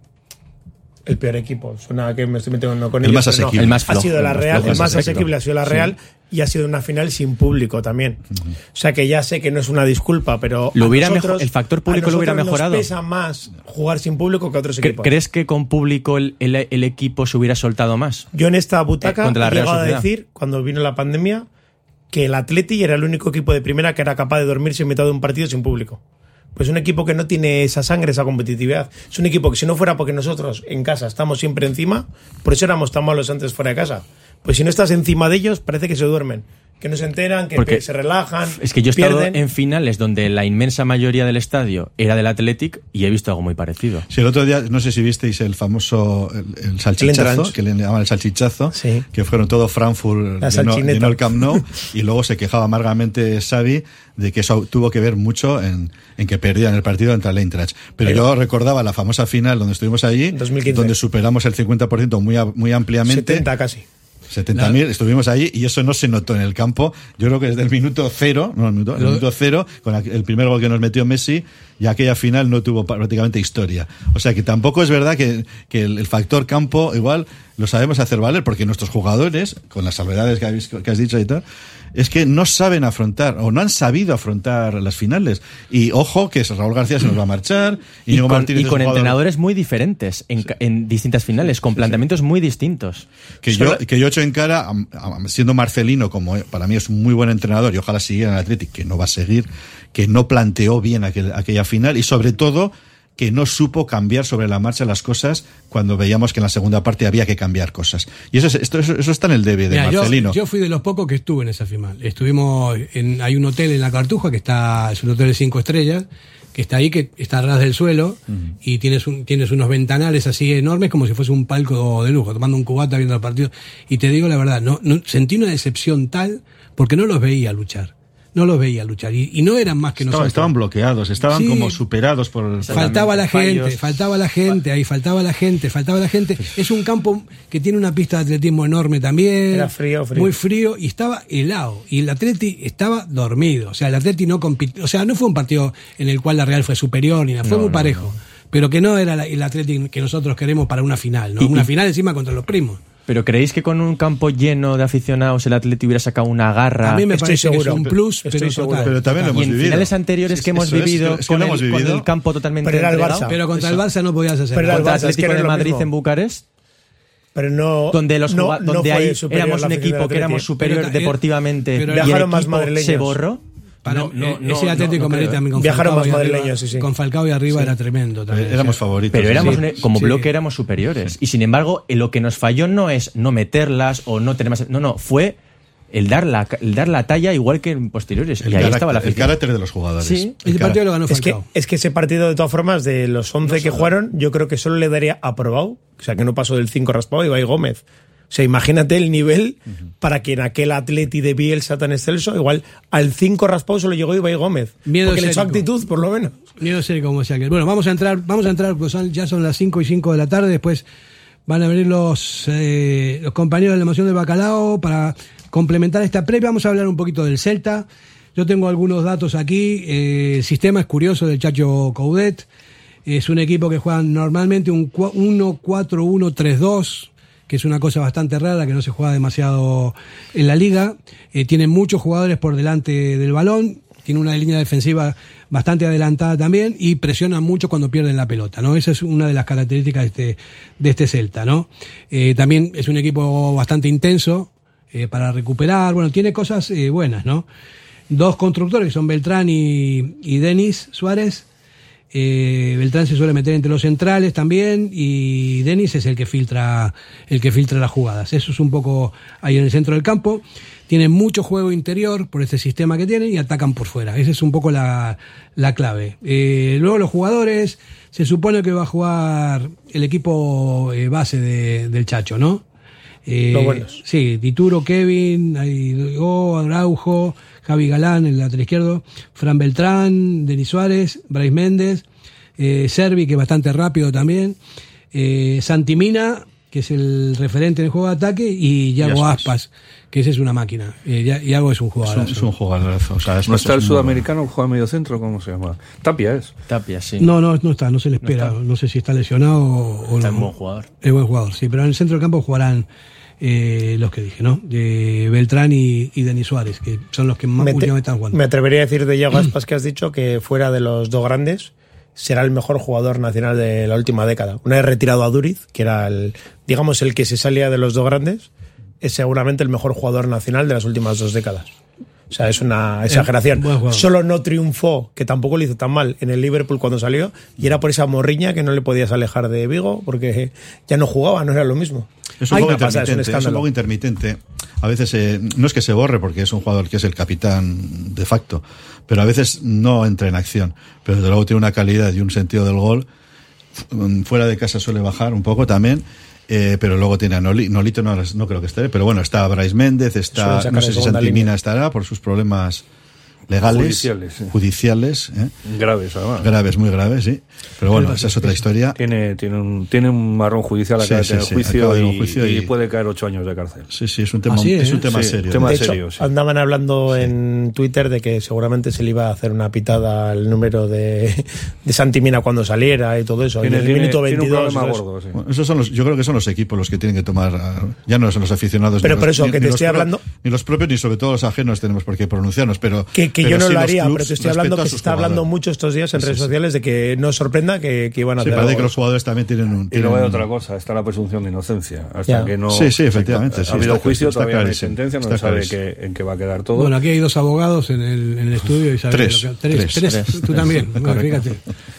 El peor equipo, suena que me estoy metiendo con el ellos, más asequible. No, el más flojo, ha sido la Real, flojo, el más exacto. asequible ha sido la Real sí. y ha sido una final sin público también. Uh-huh. O sea que ya sé que no es una disculpa, pero lo hubiera nosotros, mejor, el factor público lo hubiera mejorado. Nos pesa más jugar sin público que otros equipos. ¿Crees que con público el, el, el equipo se hubiera soltado más? Yo en esta butaca eh, he llegado a decir, cuando vino la pandemia, que el Atleti era el único equipo de primera que era capaz de dormirse en mitad de un partido sin público. Pues un equipo que no tiene esa sangre, esa competitividad. Es un equipo que si no fuera porque nosotros en casa estamos siempre encima, por eso éramos tan malos antes fuera de casa. Pues si no estás encima de ellos, parece que se duermen. Que no se enteran, que Porque se relajan. Es que yo he pierden. estado en finales donde la inmensa mayoría del estadio era del Athletic y he visto algo muy parecido. Sí, el otro día, no sé si visteis el famoso el, el salchichazo, el que le llamaban el salchichazo, sí. que fueron todo Frankfurt, llenó, llenó el Camp Nou, y luego se quejaba amargamente Xavi de que eso tuvo que ver mucho en, en que perdían el partido contra el Eintracht. Pero, Pero yo recordaba la famosa final donde estuvimos allí, dos mil quince. Donde superamos el cincuenta por ciento muy, muy ampliamente. setenta casi. setenta mil, estuvimos allí y eso no se notó en el campo. Yo creo que desde el minuto cero, no, el minuto, el minuto cero, con el primer gol que nos metió Messi, y aquella final no tuvo prácticamente historia. O sea que tampoco es verdad que, que el, el factor campo igual lo sabemos hacer valer, porque nuestros jugadores, con las salvedades que has, que has dicho y tal, es que no saben afrontar, o no han sabido afrontar las finales. Y ojo, que Raúl García se nos va a marchar. Y, y con, Martínez y con entrenadores muy diferentes en, sí. en distintas finales, con sí, planteamientos sí. muy distintos. Que yo, que yo echo en cara, siendo Marcelino, como para mí es un muy buen entrenador, y ojalá siguiera en el Athletic, que no va a seguir, que no planteó bien aquel, aquella final, y sobre todo que no supo cambiar sobre la marcha las cosas cuando veíamos que en la segunda parte había que cambiar cosas. Y eso, es, esto, eso, eso está en el debe de Mira, Marcelino. Yo, yo fui de los pocos que estuve en esa final. Estuvimos en, hay un hotel en La Cartuja que está, es un hotel de cinco estrellas, que está ahí, que está a ras del suelo, uh-huh. y tienes un, tienes unos ventanales así enormes como si fuese un palco de lujo, tomando un cubata viendo el partido. Y te digo la verdad, no, no sentí una decepción tal porque no los veía luchar. No los veía luchar, y, y no eran más que estaban, nosotros. Estaban bloqueados, estaban sí, como superados por... Faltaba la gente, fallos. faltaba la gente, ahí faltaba la gente, faltaba la gente. Es un campo que tiene una pista de atletismo enorme también. Era frío, frío. Muy frío, y estaba helado, y el Atleti estaba dormido. O sea, el Atleti no compitió, o sea, no fue un partido en el cual la Real fue superior, ni nada, fue no, muy no, parejo. No. Pero que no era el Atleti que nosotros queremos para una final, ¿no? Y, una final encima contra los primos. ¿Pero creéis que con un campo lleno de aficionados el Atleti hubiera sacado una garra? A mí me Estoy parece seguro, que es un plus, pero, pero total. Pero también lo hemos y en vivido. finales anteriores que hemos vivido, es que con, lo hemos el, vivido. con el campo totalmente pero el entregado. Barça. Pero contra Eso. el Barça no podías hacer pero nada. Contra el Barça, Atlético es que de no Madrid mismo. en Bucarest, pero no, donde los no, donde no ahí éramos un equipo que éramos superior pero, deportivamente, pero, y el viajaron más equipo madrileños. se borró. Para, no, no, no, ese no, Atlético no, Madrid no también con Viajaron Falcao más arriba, madrileños, sí, sí. Con Falcao y arriba sí. era tremendo también. Éramos favoritos. Pero éramos sí, un, como sí. bloque éramos superiores. Sí. Y sin embargo, lo que nos falló no es no meterlas o no tener más... No, no, fue el dar la, el dar la talla igual que en posteriores. El y ahí carácter, estaba la el afición. carácter de los jugadores. Sí. Ese partido lo ganó es que, Falcao. es que ese partido, de todas formas, de los once no que jugaron, yo creo que solo le daría aprobado, o sea, que no pasó del cinco raspado, Ibai Gómez. O sea, imagínate el nivel uh-huh. para que en aquel Atleti de Bielsa tan excelso, igual al cinco raspado solo llegó Ibai Gómez. Miedo porque le echó actitud, por lo menos. Miedo serio, como decía aquel. Bueno, vamos a entrar, vamos a entrar, pues son, ya son las cinco y cinco de la tarde, después van a venir los, eh, los compañeros de la emoción del bacalao para complementar esta previa. Vamos a hablar un poquito del Celta. Yo tengo algunos datos aquí. Eh, el sistema es curioso del Chacho Coudet. Es un equipo que juega normalmente un uno cuatro uno tres dos, que es una cosa bastante rara, que no se juega demasiado en la liga. Eh, tiene muchos jugadores por delante del balón, tiene una línea defensiva bastante adelantada también y presiona mucho cuando pierden la pelota, ¿no? Esa es una de las características de este, de este Celta, ¿no? Eh, también es un equipo bastante intenso eh, para recuperar, bueno, tiene cosas eh, buenas, ¿no? Dos constructores, que son Beltrán y, y Denis Suárez. Eh, Beltrán se suele meter entre los centrales también y Denis es el que filtra el que filtra las jugadas. Eso es un poco ahí en el centro del campo. Tienen mucho juego interior por este sistema que tienen y atacan por fuera. Esa es un poco la, la clave. Eh, luego los jugadores, se supone que va a jugar el equipo eh, base de, del Chacho, ¿no? Eh, Los buenos. Sí, Dituro, Kevin, Diego, Araujo, Javi Galán, el lateral izquierdo, Fran Beltrán, Denis Suárez, Brais Méndez, eh, Servi, que es bastante rápido también, eh, Santi Mina, que es el referente en el juego de ataque, y Iago Aspas, que ese es una máquina. Eh, Iago es un jugador. Es un, es un jugadorazo. O sea, ¿No está el sudamericano, el juega medio centro? ¿Cómo se llama? Tapia es. Tapia, sí. No, no, no está, no se le espera. No, no sé si está lesionado o está no. Es buen jugador. Es buen jugador, sí, pero en el centro del campo jugarán eh, los que dije, ¿no? De Beltrán y, y Denis Suárez, que son los que más me últimamente están jugando. Me atrevería a decir de Iago Aspas que has dicho que fuera de los dos grandes será el mejor jugador nacional de la última década. Una vez retirado a Duriz, que era el, digamos, el que se salía de los dos grandes, es seguramente el mejor jugador nacional de las últimas dos décadas. O sea, es una exageración. Eh, Solo no triunfó, que tampoco lo hizo tan mal, en el Liverpool cuando salió, y era por esa morriña que no le podías alejar de Vigo, porque ya no jugaba, no era lo mismo. Es un, poco intermitente, es, un es un poco intermitente. A veces eh, no es que se borre, porque es un jugador que es el capitán de facto, pero a veces no entra en acción. Pero desde luego tiene una calidad y un sentido del gol. Fuera de casa suele bajar un poco también. Eh, pero luego tiene a Noli, Nolito, no, no creo que esté, pero bueno, está Brais Méndez, está, no sé si Santi Mina estará por sus problemas legales, judiciales, sí. judiciales ¿eh? graves además. Graves, muy graves, sí. Pero bueno, pero esa es otra historia. Tiene, tiene, un, tiene un marrón judicial acá sí, sí, sí, juicio, y, juicio y, y puede caer ocho años de cárcel. Sí, sí, es un tema, ¿Ah, sí, es eh? un tema sí, serio. Tema de serio, hecho, sí. andaban hablando sí. en Twitter de que seguramente se le iba a hacer una pitada al número de, de Santi Mina cuando saliera y todo eso. Tiene, en el tiene, minuto veintidós. Tiene un gordo, sí. Bueno, esos son los, yo creo que son los equipos los que tienen que tomar, ya no son los aficionados. Pero ni por los, eso, ni, que ni te estoy pro, hablando. Ni los propios ni sobre todo los ajenos tenemos por qué pronunciarnos, pero. Que, que pero yo no sí lo haría, clubs, pero te estoy hablando que se está hablando jugadores. mucho estos días en sí, redes sí. sociales de que no os sorprenda que, que iban a sí, hacer. Parece algo. que los jugadores también tienen un. Y Tienen luego hay un... otra cosa, está la presunción de inocencia. Hasta ya. que no. Sí, sí, efectivamente. Ha sí, habido está, juicio, está todavía no hay clarísimo, sentencia, no está se sabe clarísimo. que, en qué va a quedar todo. Bueno, aquí hay dos abogados en el, en el estudio y saben tres, lo que, tres, tres, tres, tres, tú tres, también, tres, bueno, fíjate.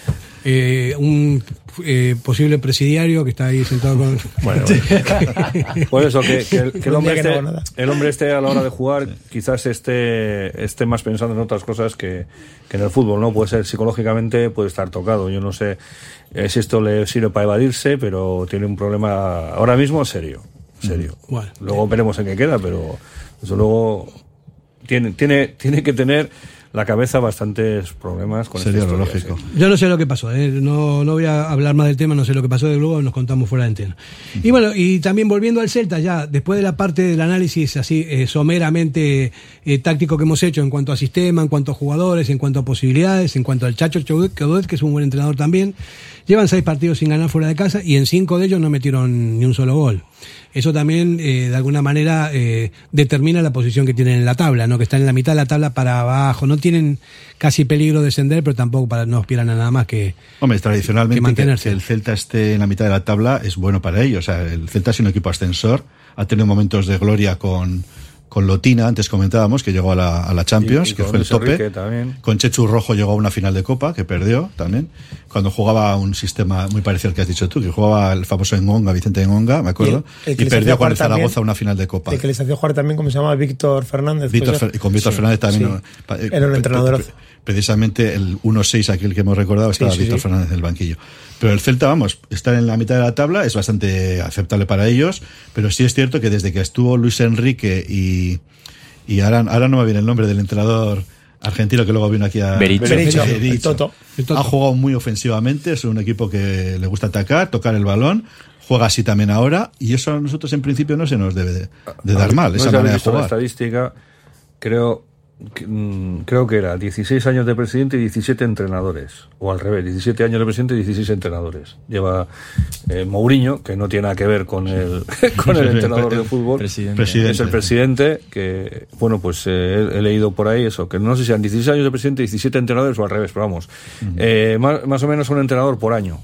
Eh, un eh, posible presidiario que está ahí sentado con. Bueno, bueno. Por eso, que, que, el, que el, hombre este, el hombre este a la hora de jugar quizás esté, esté más pensando en otras cosas que, que en el fútbol, ¿no? Puede ser psicológicamente, puede estar tocado. Yo no sé eh, si esto le sirve para evadirse, pero tiene un problema ahora mismo serio. serio. Bueno, luego veremos en qué queda, pero desde luego tiene, tiene, tiene que tener la cabeza bastantes problemas con sería esta lo historia, lógico. sí. Yo no sé lo que pasó, ¿eh? no, no voy a hablar más del tema, no sé lo que pasó, de luego nos contamos fuera de antena. Uh-huh. Y bueno, y también volviendo al Celta, ya después de la parte del análisis así eh, someramente eh, táctico que hemos hecho en cuanto a sistema, en cuanto a jugadores, en cuanto a posibilidades, en cuanto al Chacho Coudet, que es un buen entrenador también, llevan seis partidos sin ganar fuera de casa y en cinco de ellos no metieron ni un solo gol. Eso también, eh, de alguna manera, eh, determina la posición que tienen en la tabla, ¿no? Que están en la mitad de la tabla para abajo. No tienen casi peligro de descender, pero tampoco para, no aspiran a nada más que Hombre, tradicionalmente que mantenerse. Que el Celta esté en la mitad de la tabla es bueno para ellos. O sea, el Celta es un equipo ascensor, ha tenido momentos de gloria con, con Lotina, antes comentábamos, que llegó a la, a la Champions, Y- y que con fue el Luis tope. Enrique también. Con Chechu Rojo llegó a una final de Copa, que perdió también. Cuando jugaba un sistema muy parecido al que has dicho tú, que jugaba el famoso Engonga, Vicente Engonga, me acuerdo. Y el- el Y, que les perdió hacía con el jugar también- Zaragoza una final de Copa. El que les hacía jugar también, como se llama, Víctor Fernández. Víctor ¿puede Fer- y con Víctor ser? Fernández también. Sí. ¿no? Pa- eh, Era un pre- entrenador. pre- Precisamente el uno seis, aquel que hemos recordado, estaba sí, Víctor sí. Fernández en el banquillo. Pero el Celta, vamos, estar en la mitad de la tabla es bastante aceptable para ellos, pero sí es cierto que desde que estuvo Luis Enrique y, y ahora, ahora no me viene el nombre del entrenador argentino que luego vino aquí a... Berizzo. Berizzo, el Berizzo. Toto. El Toto. Ha jugado muy ofensivamente, es un equipo que le gusta atacar, tocar el balón, juega así también ahora, y eso a nosotros en principio no se nos debe de, de dar mal, No esa sé si habéis manera de visto la jugar. estadística, creo que, mm, creo que era dieciséis años de presidente y diecisiete entrenadores, o al revés, diecisiete años de presidente y dieciséis entrenadores. Lleva eh, Mourinho, que no tiene nada que ver con el con el entrenador de fútbol, Presidente. es el presidente, que bueno, pues eh, he, he leído por ahí eso, que no sé si eran dieciséis años de presidente y diecisiete entrenadores o al revés, pero vamos, eh, más, más o menos un entrenador por año.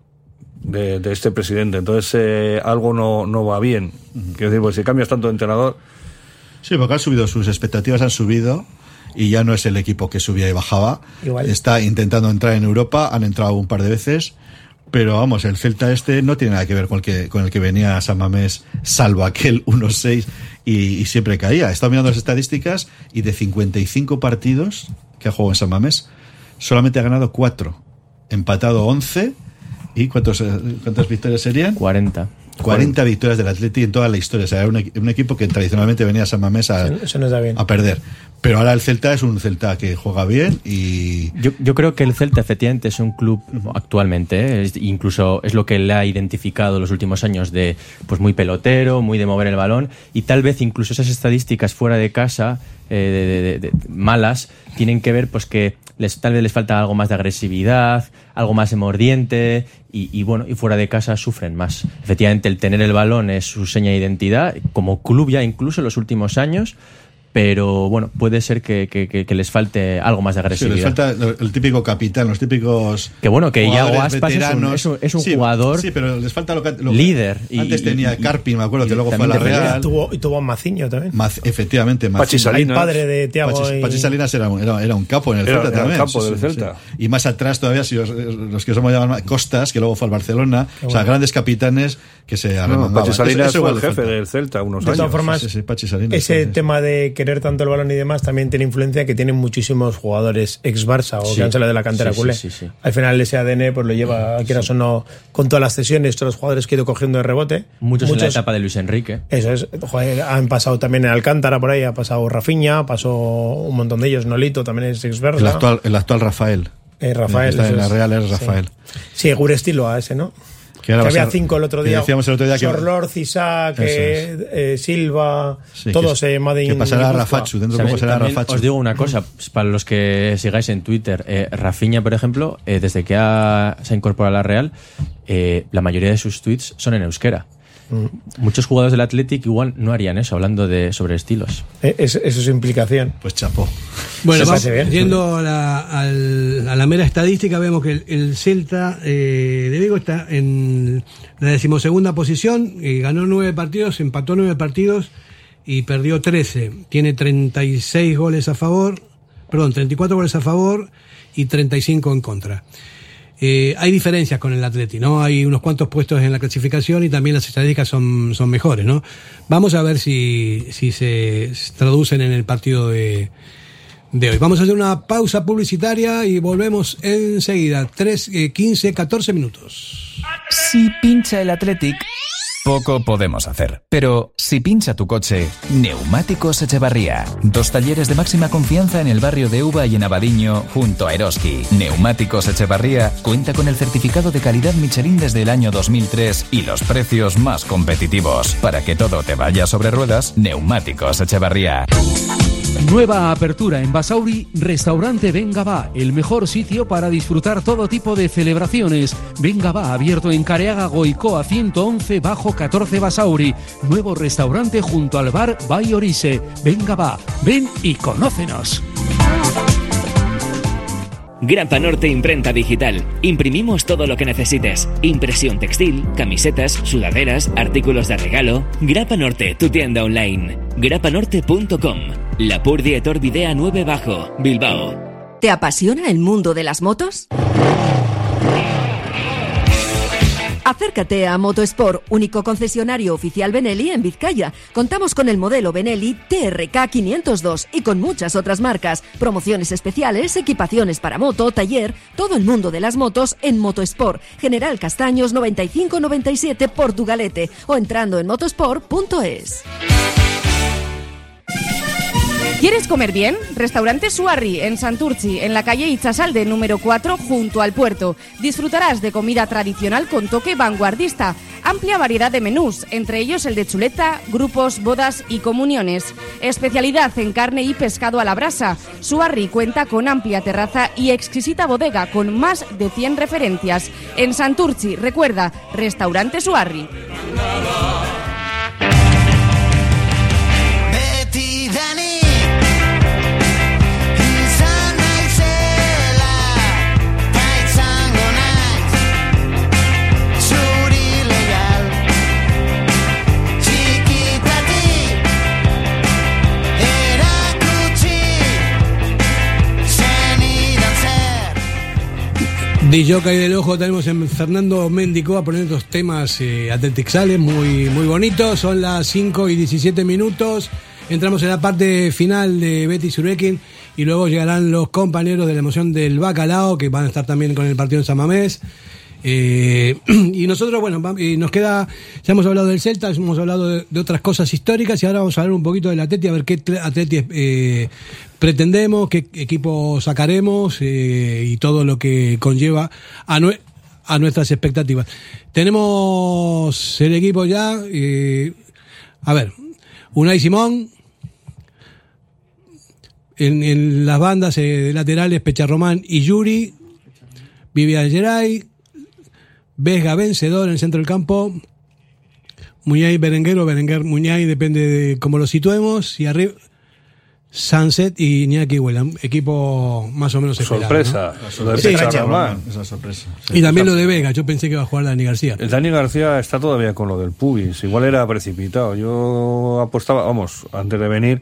De, de este presidente, entonces eh, algo no, no va bien. Quiero decir, pues si cambias tanto de entrenador. Sí, porque han subido, sus expectativas han subido y ya no es el equipo que subía y bajaba. Igual. Está intentando entrar en Europa, han entrado un par de veces, pero vamos, el Celta este no tiene nada que ver con el que, con el que venía a San Mamés, salvo aquel uno seis y, y siempre caía. He estado mirando las estadísticas y de cincuenta y cinco partidos que ha jugado en San Mamés, solamente ha ganado cuatro, empatado once. ¿Y cuántos, eh, cuántas victorias serían? cuarenta. cuarenta victorias del Atleti en toda la historia. O sea, era un, equ- un equipo que tradicionalmente venía a San Mamés a, Eso- eso no está bien. a perder. Pero ahora el Celta es un Celta que juega bien y... Yo, yo creo que el Celta efectivamente es un club actualmente, ¿eh? Es- incluso es lo que le ha identificado los últimos años de pues muy pelotero, muy de mover el balón, y tal vez incluso esas estadísticas fuera de casa eh, de, de- de- de- malas tienen que ver pues que les, tal vez les falta algo más de agresividad, algo más de mordiente, y, y bueno, y fuera de casa sufren más. Efectivamente, el tener el balón es su seña de identidad, como club ya incluso en los últimos años. Pero bueno, puede ser que, que, que- que les falte algo más de Sí, agresividad. les falta el, el típico capitán, los típicos... Que bueno, que Iago jugadores Aspas es un, veteranos. es un, es un Sí, jugador Sí, pero les falta lo que... lo que- líder. y- antes y- tenía y- Carpin, me acuerdo, y que luego fue a también la defendía. Real. Tuvo, y tuvo a Maciño también. Maz- efectivamente, Pachi Maciño. Salinas. El padre de Thiago Pachi, y- Pachi Salinas era, un- era, era un capo en el Era- Celta era el también. capo sí, del sí, Celta. sí. Y más atrás todavía, si os- los que somos llamados Costas, que luego fue al Barcelona. O sea, bueno. grandes capitanes que se No, arremangaban. Pachi Salinas Eso- eso fue igual el le jefe falta. del Celta unos De años. todas formas, Sí, sí, Pachi Salinas, ese sí, sí. tema de querer tanto el balón y demás también tiene influencia que tienen muchísimos jugadores ex Barça o Sí. que han salido de la cantera Sí, sí, culé. sí, sí. Al final ese A D N pues lo lleva, quieras o no, con todas las cesiones, todos los jugadores que ha ido cogiendo de rebote. Muchos, en la etapa de Luis Enrique. Eso es, joder, han pasado también en Alcántara por ahí, ha pasado Rafinha, pasó un montón de ellos, Nolito también es ex Barça. El actual, el actual Rafael. Eh, Rafael, El que está en eso la es. Real es Sí. Rafael. Sí, Gurestilo a ese, ¿no? Que Que ahora va a había ser- cinco el otro que día. decíamos el otro día que- Sorlor, Isaac, Eso eh, eh, Silva, Sí, todos que- eh, Made que in pasará a Guipúzcoa. Rafachu, dentro de También- poco será también Rafachu. os digo una cosa, pues, para los que sigáis en Twitter, eh, Rafinha, por ejemplo, eh, desde que ha- se ha incorporado a la Real, eh, la mayoría de sus tweets son en euskera. Muchos jugadores del Athletic igual no harían eso, hablando de sobre estilos. Eh, es- eso es su implicación. Pues chapó. Bueno, Se vamos, hace bien. yendo a la, al- a la mera estadística, vemos que el, el Celta eh, de Vigo está en la decimosegunda posición, eh, ganó nueve partidos, empató nueve partidos y perdió trece. Tiene treinta y seis goles a favor, perdón, treinta y cuatro goles a favor y treinta y cinco en contra. Eh, hay diferencias con el Atleti, ¿no? Hay unos cuantos puestos en la clasificación y también las estadísticas son, son mejores, ¿no? Vamos a ver si, si se traducen en el partido de, de hoy. Vamos a hacer una pausa publicitaria y volvemos enseguida. tres, quince, catorce minutos. Si pincha el Athletic, poco podemos hacer. Pero si pincha tu coche, Neumáticos Echevarría. Dos talleres de máxima confianza en el barrio de Uva y en Abadiño, junto a Eroski. Neumáticos Echevarría cuenta con el certificado de calidad Michelin desde el año dos mil tres y los precios más competitivos. Para que todo te vaya sobre ruedas, Neumáticos Echevarría. Nueva apertura en Basauri, Restaurante Venga Va, el mejor sitio para disfrutar todo tipo de celebraciones. Venga Va, abierto en Careaga Goicoa ciento once bajo catorce Basauri. Nuevo restaurante junto al bar Bay Orise. Venga Va, ven y conócenos. Grapa Norte Imprenta Digital. Imprimimos todo lo que necesites. Impresión textil, camisetas, sudaderas, artículos de regalo. Grapa Norte, tu tienda online. grapa norte punto com. Lapurdi Etor Videa nueve Bajo, Bilbao. ¿Te apasiona el mundo de las motos? Acércate a Motosport, único concesionario oficial Benelli en Vizcaya. Contamos con el modelo Benelli T R K quinientos dos y con muchas otras marcas, promociones especiales, equipaciones para moto, taller, todo el mundo de las motos en Motosport, General Castaños noventa y cinco noventa y siete Portugalete o entrando en motosport punto es. ¿Quieres comer bien? Restaurante Suarri en Santurchi, en la calle Itzasalde número cuatro, junto al puerto. Disfrutarás de comida tradicional con toque vanguardista. Amplia variedad de menús, entre ellos el de chuleta, grupos, bodas y comuniones. Especialidad en carne y pescado a la brasa. Suarri cuenta con amplia terraza y exquisita bodega con más de cien referencias. En Santurchi, recuerda, Restaurante Suarri. D J del ojo tenemos en Fernando Méndico a poner estos temas eh, atletixales muy, muy bonitos. Son las cinco y diecisiete minutos. Entramos en la parte final de Betty Surekin y luego llegarán los compañeros de la emoción del Bacalao que van a estar también con el partido en San Mamés. Eh, y nosotros, bueno, y nos queda, ya hemos hablado del Celta, hemos hablado de, de otras cosas históricas y ahora vamos a hablar un poquito del Atleti, a ver qué Atleti eh, pretendemos, qué equipo sacaremos eh, y todo lo que conlleva a, nue a nuestras expectativas. Tenemos el equipo ya, eh, a ver, Unai Simón, en, en las bandas eh, de laterales Pecharromán y Yuri, Vivian Geray, Vesga vencedor en el centro del campo, Muñay Berenguer o Berenguer Muñay, depende de cómo lo situemos, y arriba Sunset y Iñaki Huelan, equipo más o menos esperado, sorpresa, ¿no? Sí, esa sorpresa. Sí, y también lo de Vega, yo pensé que iba a jugar Dani García. El Dani García está todavía con lo del pubis, igual era precipitado. Yo apostaba, vamos, antes de venir,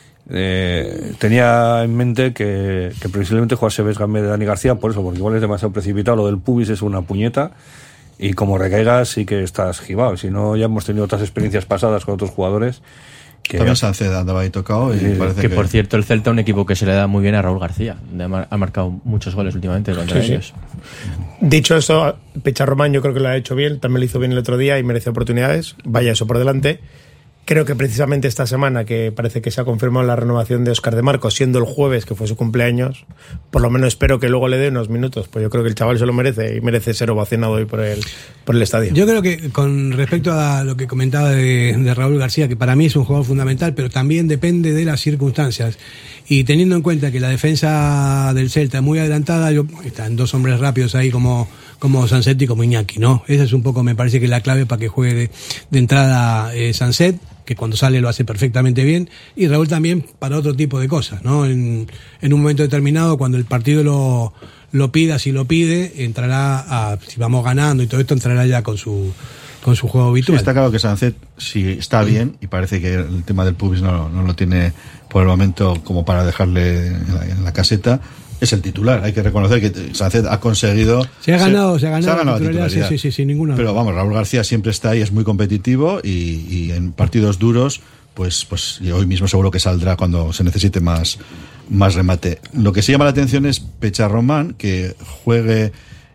eh, tenía en mente que, que previsiblemente jugase Vesga en vez de Dani García, por eso, porque igual es demasiado precipitado. Lo del pubis es una puñeta. Y como recaigas sí que estás gibado. Si no, ya hemos tenido otras experiencias pasadas con otros jugadores. Que también Sánchez andaba ahí tocado. Y sí, parece que, que, por cierto, el Celta, un equipo que se le da muy bien a Raúl García. Ha marcado muchos goles últimamente contra sí, ellos. Sí. Dicho eso, Pecharromán yo creo que lo ha hecho bien. También lo hizo bien el otro día y merece oportunidades. Vaya eso por delante. Creo que precisamente esta semana, que parece que se ha confirmado la renovación de Óscar de Marcos, siendo el jueves, que fue su cumpleaños, por lo menos espero que luego le dé unos minutos, pues yo creo que el chaval se lo merece y merece ser ovacionado hoy por el, por el estadio. Yo creo que con respecto a lo que comentaba de, de Raúl García, que para mí es un jugador fundamental, pero también depende de las circunstancias. Y teniendo en cuenta que la defensa del Celta es muy adelantada, yo, están dos hombres rápidos ahí como, como Sanset y como Iñaki, ¿no? Esa es un poco, me parece que la clave para que juegue de, de entrada eh, Sanset, que cuando sale lo hace perfectamente bien, y Raúl también para otro tipo de cosas, ¿no? En, en un momento determinado, cuando el partido lo, lo pida, si lo pide, entrará a, si vamos ganando y todo esto, entrará ya con su con su juego habitual. Sí, está claro que Sánchez si está bien, y parece que el tema del pubis no, no lo tiene por el momento como para dejarle en la, en la caseta. Es el titular, hay que reconocer que Sánchez ha conseguido... Se ha ganado, se, se ha ganado, se ha ganado la titularidad, titularidad. Sí, sí, sí, sin ninguna. Pero vamos, Raúl García siempre está ahí, es muy competitivo y, y en partidos duros, pues, pues hoy mismo seguro que saldrá cuando se necesite más, más remate. Lo que sí llama la atención es Pecharromán, que juegue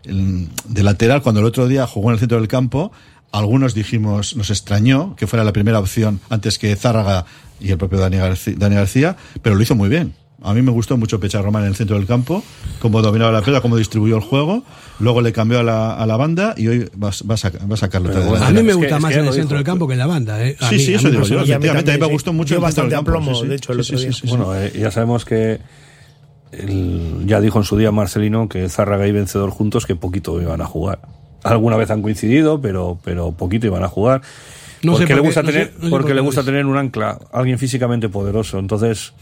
de lateral cuando el otro día jugó en el centro del campo. Algunos dijimos, nos extrañó que fuera la primera opción antes que Zárraga y el propio Dani García, Dani García, pero lo hizo muy bien. A mí me gustó mucho Pecharromán en el centro del campo, cómo dominaba la pelota, cómo distribuyó el juego. Luego le cambió a la, a la banda y hoy va, va, a, sacar, va a sacarlo. Bueno, a mí me gusta que, más en el centro del campo que en la banda. ¿eh? Sí, mí, sí, eso digo yo. Efectivamente, a mí me gustó mucho el centro del campo. Aplomo, sí, sí. de hecho, el sí, otro sí, día. Sí, sí, bueno, eh, ya sabemos que el, ya dijo en su día Marcelino que Zárraga y Vencedor juntos que poquito iban a jugar. Alguna vez han coincidido, pero, pero poquito iban a jugar. No porque sé le gusta, qué, tener, no sé, no sé porque le gusta tener un ancla, alguien físicamente poderoso. Entonces,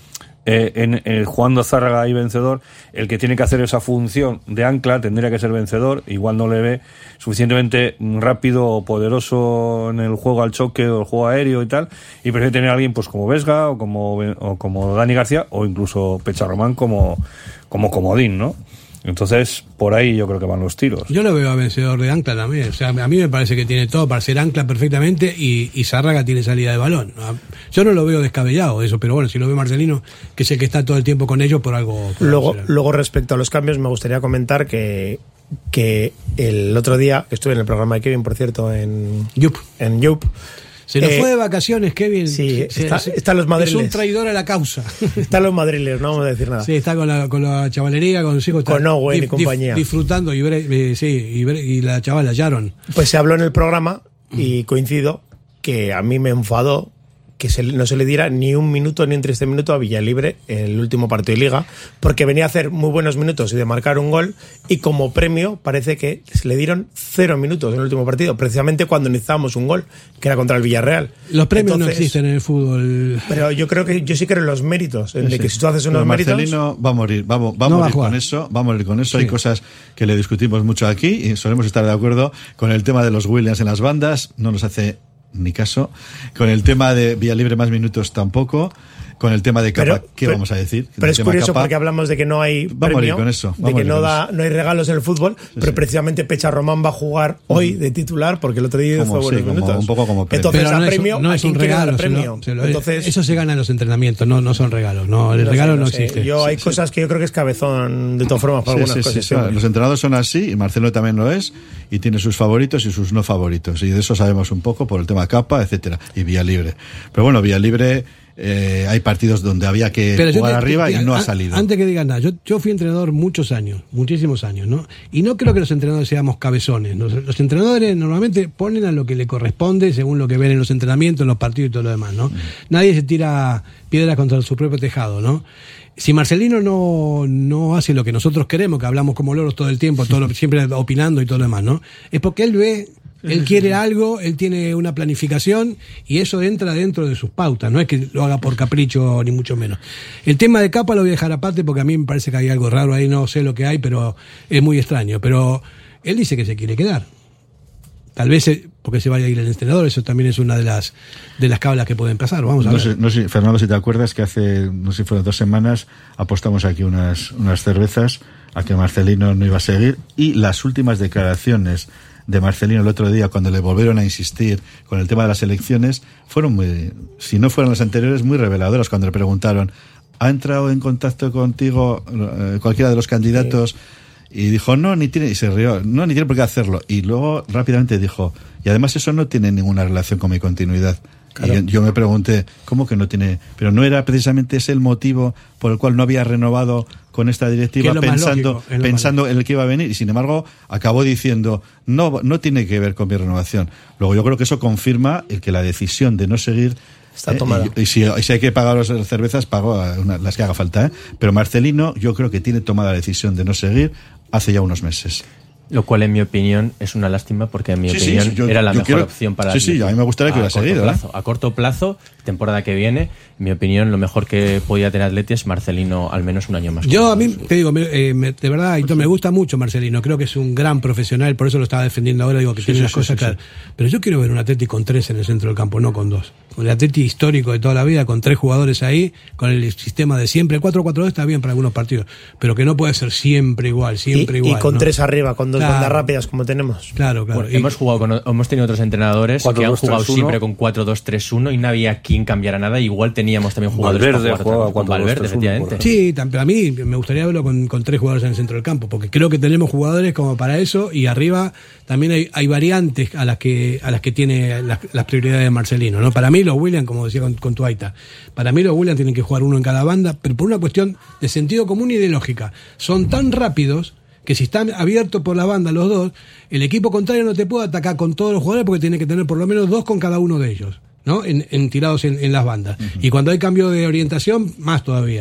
eh, en, eh, jugando Zárraga y Vencedor, el que tiene que hacer esa función de ancla tendría que ser Vencedor, igual no le ve suficientemente rápido o poderoso en el juego al choque o el juego aéreo y tal, y prefiere tener a alguien pues como Vesga o como, o como Dani García o incluso Pecha Román como, como comodín, ¿no? Entonces, por ahí yo creo que van los tiros. Yo lo veo a Vencedor de ancla también. O sea, a mí me parece que tiene todo para ser ancla perfectamente y, y Zárraga tiene salida de balón. Yo no lo veo descabellado eso, pero bueno, si lo ve Marcelino, que es el que está todo el tiempo con ellos por algo. Por luego, algo luego, respecto a los cambios, me gustaría comentar que, que el otro día, que estuve en el programa de Kevin, por cierto, en Yup. En Yup Se nos eh, fue de vacaciones, Kevin. Sí, se, está, se, están los madriles. Es un traidor a la causa. Están los madriles, no vamos a decir nada. Sí, está con la, con la chavalería, con los hijos. Con Owen dif, y compañía. Dif, disfrutando y, eh, sí, y, y la chavala Sharon. Pues se habló en el programa y coincido que a mí me enfadó que se, no se le diera ni un minuto ni un triste minuto a Villalibre en el último partido de Liga, porque venía a hacer muy buenos minutos y de marcar un gol, y como premio parece que se le dieron cero minutos en el último partido, precisamente cuando necesitábamos un gol, que era contra el Villarreal. Los premios Entonces, no existen en el fútbol. Pero yo creo que yo sí creo en los méritos, en sí, de que si tú haces unos pero méritos... Marcelino va a morir, va, va a no morir va a con eso, va a morir con eso. Sí. Hay cosas que le discutimos mucho aquí y solemos estar de acuerdo con el tema de los Williams en las bandas, no nos hace ni caso. Con el tema de Villalibre más minutos tampoco. Con el tema de Capa, pero, ¿qué pero, vamos a decir? Pero es curioso Capa, porque hablamos de que no hay premio, con eso, de que no da, no hay regalos en el fútbol, sí, pero sí. precisamente Pecha Román va a jugar hoy de titular porque el otro día como, fue buenos sí, minutos. Un poco como premio. Entonces pero a no premio, es, no ¿a es un regalo, premio? Se lo, se lo, Entonces, eso se gana en los entrenamientos, no, no son regalos, no, el no regalo sé, no, no sé. existe. Yo sí, hay sí. cosas que yo creo que es cabezón de todas formas para sí, algunas sí, cosas. Sí, sí. Los entrenadores son así y Marcelo también lo es y tiene sus favoritos y sus no favoritos y de eso sabemos un poco por el tema Capa, etcétera, y Villalibre. Pero bueno, Villalibre Eh, hay partidos donde había que pero jugar te, arriba te, te, y no a, ha salido. Antes que digan nada, yo, yo fui entrenador muchos años, muchísimos años, ¿no? Y no creo que los entrenadores seamos cabezones. Los, los entrenadores normalmente ponen a lo que le corresponde según lo que ven en los entrenamientos, en los partidos y todo lo demás, ¿no? Mm. Nadie se tira piedras contra su propio tejado, ¿no? Si Marcelino no, no hace lo que nosotros queremos, que hablamos como loros todo el tiempo, todo lo, siempre opinando y todo lo demás, ¿no? Es porque él ve... Él quiere algo, él tiene una planificación y eso entra dentro de sus pautas, no es que lo haga por capricho ni mucho menos. El tema de Capa lo voy a dejar aparte porque a mí me parece que hay algo raro ahí, no sé lo que hay, pero es muy extraño. Pero él dice que se quiere quedar. Tal vez porque se vaya a ir el entrenador, eso también es una de las de las cablas que pueden pasar. Vamos a no ver. Sé, no sé, Fernando, si te acuerdas que hace, no sé si fueron dos semanas, apostamos aquí unas, unas cervezas a que Marcelino no iba a seguir y las últimas declaraciones de Marcelino el otro día cuando le volvieron a insistir con el tema de las elecciones fueron muy, si no fueron las anteriores, muy reveladoras cuando le preguntaron ¿ha entrado en contacto contigo eh, cualquiera de los candidatos? Sí. Y dijo no, ni tiene, y se rió, no, ni tiene por qué hacerlo, y luego rápidamente dijo y además eso no tiene ninguna relación con mi continuidad. Claro. Y yo me pregunté, ¿cómo que no tiene? Pero no era precisamente ese el motivo por el cual no había renovado con esta directiva pensando, lógico, pensando en el que iba a venir y sin embargo acabó diciendo, no, no tiene que ver con mi renovación. Luego yo creo que eso confirma el que la decisión de no seguir está eh, tomada. Y, y, si, y si hay que pagar las cervezas, pago una, las que haga falta, ¿eh? Pero Marcelino yo creo que tiene tomada la decisión de no seguir hace ya unos meses. Lo cual, en mi opinión, es una lástima porque, en mi sí, opinión, sí, yo, era la yo mejor quiero, opción para Sí, sí, a mí me gustaría que hubiera seguido. Plazo, ¿eh? A corto plazo, temporada que viene, en mi opinión, lo mejor que podía tener Atleti es Marcelino al menos un año más. Yo, a mí, te digo, me, eh, me, de verdad, Aitor, me gusta mucho Marcelino. Creo que es un gran profesional, por eso lo estaba defendiendo ahora, digo que sí, tiene sí, las sí, cosas sí, claras. Sí. Pero yo quiero ver un Atleti con tres en el centro del campo, no con dos. Un Atleti histórico de toda la vida, con tres jugadores ahí, con el sistema de siempre. El cuatro cuatro dos está bien para algunos partidos, pero que no puede ser siempre igual, siempre y, igual. Y con ¿no? tres arriba, con dos claro. bandas rápidas como tenemos. Claro, claro. Bueno, y... hemos jugado con, hemos tenido otros entrenadores cuatro, que han dos, jugado tres, siempre con cuatro dos tres uno y no había quien cambiara nada. Igual teníamos también jugadores Valverde, para jugar con Valverde, efectivamente. Sí, pero a mí me gustaría verlo con, con tres jugadores en el centro del campo, porque creo que tenemos jugadores como para eso y arriba también hay, hay variantes a las que a las que tiene las, las prioridades de Marcelino, ¿no? Para mí los Williams, como decía con, con tu Aita, para mí los Williams tienen que jugar uno en cada banda, pero por una cuestión de sentido común y de lógica. Son tan rápidos que si están abiertos por la banda los dos, el equipo contrario no te puede atacar con todos los jugadores porque tiene que tener por lo menos dos con cada uno de ellos, ¿no? En, en tirados en, en las bandas. Uh-huh. Y cuando hay cambio de orientación, más todavía.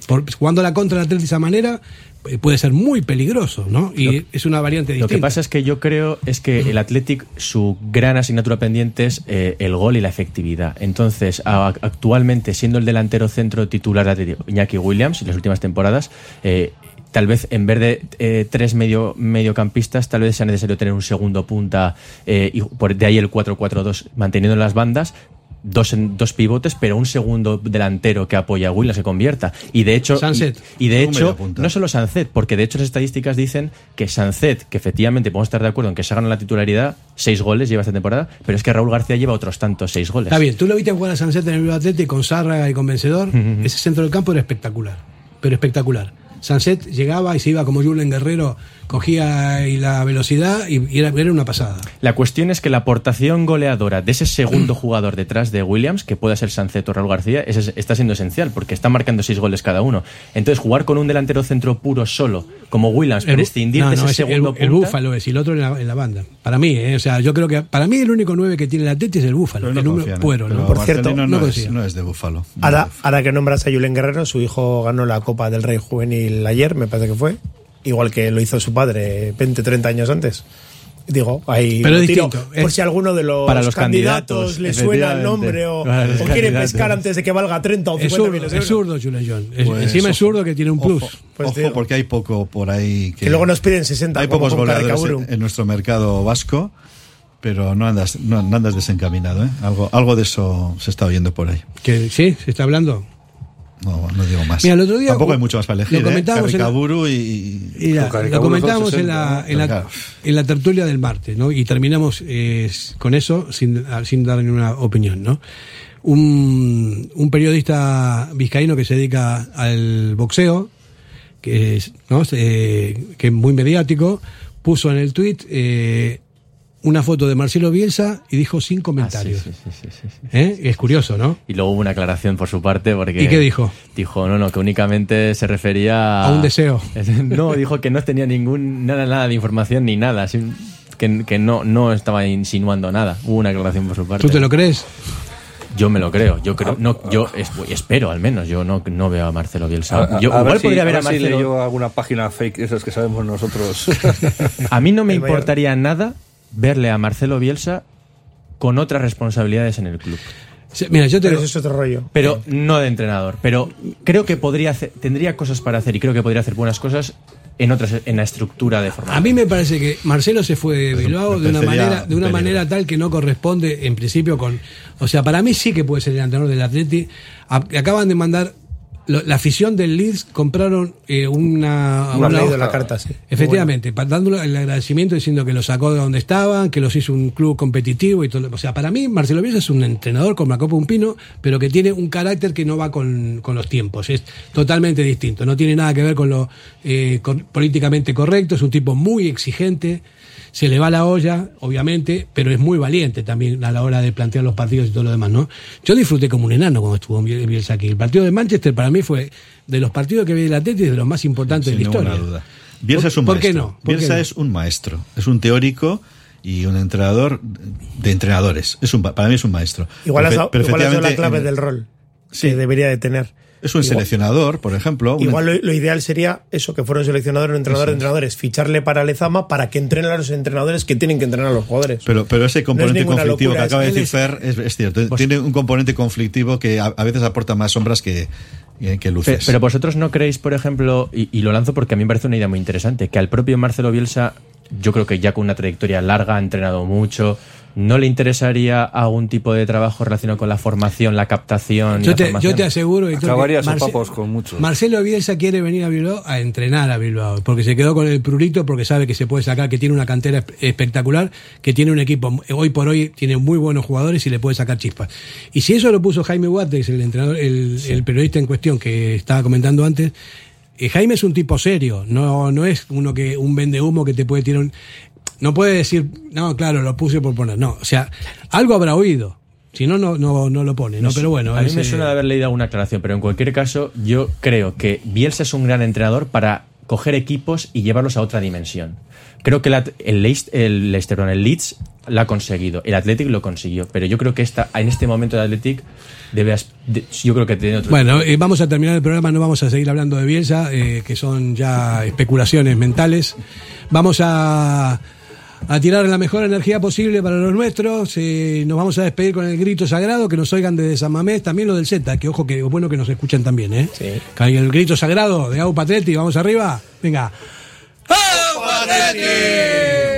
por, jugando la contra del Atleti de esa manera puede ser muy peligroso, ¿no? Y lo, es una variante distinta. Lo que pasa es que yo creo es que el Athletic, su gran asignatura pendiente es eh, el gol y la efectividad. Entonces, a, actualmente, siendo el delantero centro titular de Athletic, Iñaki Williams, en las últimas temporadas, eh, tal vez en vez de eh, tres medio, mediocampistas, tal vez sea necesario tener un segundo punta, eh, y por de ahí el cuatro cuatro dos, manteniendo las bandas, Dos, dos pivotes, pero un segundo delantero que apoya a Williams se convierta. Y de hecho, Sancet. y, y de hecho no solo Sancet, porque de hecho las estadísticas dicen que Sancet, que efectivamente podemos estar de acuerdo en que se ha ganado la titularidad, seis goles lleva esta temporada, pero es que Raúl García lleva otros tantos seis goles. Está bien, tú lo viste jugar a Sancet en el Bilbao Athletic con Zárraga y con Vencedor. Uh-huh. Ese centro del campo era espectacular, pero espectacular. Sancet llegaba y se iba como Julen Guerrero, cogía y la velocidad y era, era una pasada. La cuestión es que la aportación goleadora de ese segundo jugador detrás de Williams, que pueda ser Sancet o Raúl García, es, está siendo esencial porque están marcando seis goles cada uno. Entonces jugar con un delantero centro puro solo, como Williams, el, prescindir no, de ese no, segundo el, el, el Búfalo es y el otro en la, en la banda. Para mí, ¿eh? O sea, yo creo que para mí el único nueve que tiene el Atleti es el Búfalo. No el número confían, Puero, ¿no? Por cierto, no, no, no, es, no es de Búfalo. No ahora, es de ahora que nombras a Julen Guerrero, su hijo ganó la Copa del Rey Juvenil ayer, me parece que fue. Igual que lo hizo su padre veinte, treinta años antes. Digo, ahí pero lo distinto, tiro, por si alguno de los, para los candidatos, candidatos le suena el nombre o, o quiere pescar antes de que valga treinta o cincuenta millones de euros. Es zurdo, Julen John. Pues, encima es zurdo que tiene un plus. Ojo, pues ojo porque hay poco por ahí. Que, que luego nos piden sesenta. Hay pocos goleadores en, en nuestro mercado vasco, pero no andas, no, no andas desencaminado, ¿eh? Algo, algo de eso se está oyendo por ahí. ¿Que sí? ¿Se está hablando? No, no digo más. Mira, el otro día, tampoco hay mucho más para elegir. Lo comentábamos, ¿eh? en, la, y, y la, lo comentábamos en, la, en, la, en la tertulia del martes, ¿no? Y terminamos eh, con eso sin, sin dar ninguna opinión, ¿no? Un, un periodista vizcaíno que se dedica al boxeo, que es, ¿no? eh, que es muy mediático, puso en el tuit eh, una foto de Marcelo Bielsa y dijo sin comentarios. Ah, sí, sí, sí, sí, sí, sí. ¿Eh? Es curioso, ¿no? Y luego hubo una aclaración por su parte porque... ¿Y qué dijo? Dijo, no, no, que únicamente se refería... A un deseo. No, dijo que no tenía ningún nada, nada de información ni nada, que, que no, no estaba insinuando nada. Hubo una aclaración por su parte. ¿Tú te lo crees? Yo me lo creo, yo creo, no, yo es, espero al menos, yo no, no veo a Marcelo Bielsa. Yo, a, a igual si, podría ver a, a Marcelo. Si leyó alguna página fake, esas que sabemos nosotros. A mí no me importaría nada verle a Marcelo Bielsa con otras responsabilidades en el club. Sí, mira, yo te pero eso es otro rollo. Pero no de entrenador. Pero creo que podría hacer, tendría cosas para hacer y creo que podría hacer buenas cosas en otras, en la estructura de formación. A mí me parece que Marcelo se fue de Bilbao de una manera, de una manera tal que no corresponde en principio con, o sea, para mí sí que puede ser el entrenador del Atleti. Acaban de mandar la afición del Leeds compraron eh, una, una, una hoja, de la carta, sí. Efectivamente, bueno. Dándole el agradecimiento diciendo que los sacó de donde estaban, que los hizo un club competitivo y todo. O sea, para mí Marcelo Bielsa es un entrenador con la Copa Un Pino, pero que tiene un carácter que no va con, con los tiempos, es totalmente distinto, no tiene nada que ver con lo eh, con, políticamente correcto, es un tipo muy exigente. Se le va la olla, obviamente, pero es muy valiente también a la hora de plantear los partidos y todo lo demás, ¿no? Yo disfruté como un enano cuando estuvo Bielsa aquí. El partido de Manchester para mí fue de los partidos que vi del Atlético de los más importantes Sin de la historia. Duda. Bielsa es un ¿Por maestro. qué no? ¿Por Bielsa qué no? es un maestro, es un teórico y un entrenador de entrenadores. Es un, para mí es un maestro. Igual has pero, pero igual has dado la clave en, del rol sí, que debería de tener. Es un igual, seleccionador, por ejemplo. Igual lo, lo ideal sería eso, que fuera un seleccionador o entrenador de entrenadores, ficharle para Lezama para que entrenen a los entrenadores que tienen que entrenar a los jugadores. Pero, pero ese componente no conflictivo locura, que acaba de decir es, Fer es, es cierto. Pues, tiene un componente conflictivo que a, a veces aporta más sombras que, que luces. Pero, pero vosotros no creéis, por ejemplo, y, y lo lanzo porque a mí me parece una idea muy interesante, que al propio Marcelo Bielsa, yo creo que ya con una trayectoria larga, ha entrenado mucho, ¿no le interesaría algún tipo de trabajo relacionado con la formación, la captación? Yo, y te, la formación? yo te aseguro, acabaría Marce- sopapos con muchos. Marcelo Bielsa quiere venir a Bilbao a entrenar a Bilbao, porque se quedó con el prurito, porque sabe que se puede sacar, que tiene una cantera espectacular, que tiene un equipo, hoy por hoy tiene muy buenos jugadores y le puede sacar chispas. Y si eso lo puso Jaime Wattes, el entrenador, el, sí. el periodista en cuestión que estaba comentando antes, eh, Jaime es un tipo serio, no, no es uno que un vende humo que te puede tirar un... No puede decir, no, claro, lo puse por poner. No, o sea, algo habrá oído. Si no, no, no, no lo pone, ¿no? Pero bueno. A mí ese... me suena de haber leído alguna aclaración, pero en cualquier caso, yo creo que Bielsa es un gran entrenador para coger equipos y llevarlos a otra dimensión. Creo que la, el, Leicester, el Leicester, el Leeds lo ha conseguido, el Athletic lo consiguió, pero yo creo que esta, en este momento el Athletic debe, de, yo creo que tiene otro. Bueno, eh, vamos a terminar el programa, no vamos a seguir hablando de Bielsa, eh, que son ya especulaciones mentales. Vamos a a tirar la mejor energía posible para los nuestros. Eh, nos vamos a despedir con el grito sagrado, que nos oigan desde San Mamés, también lo del Z, que ojo que es bueno que nos escuchen también, ¿eh? Sí. El grito sagrado de Aupa Atleti, vamos arriba, venga. ¡Aupa Atleti!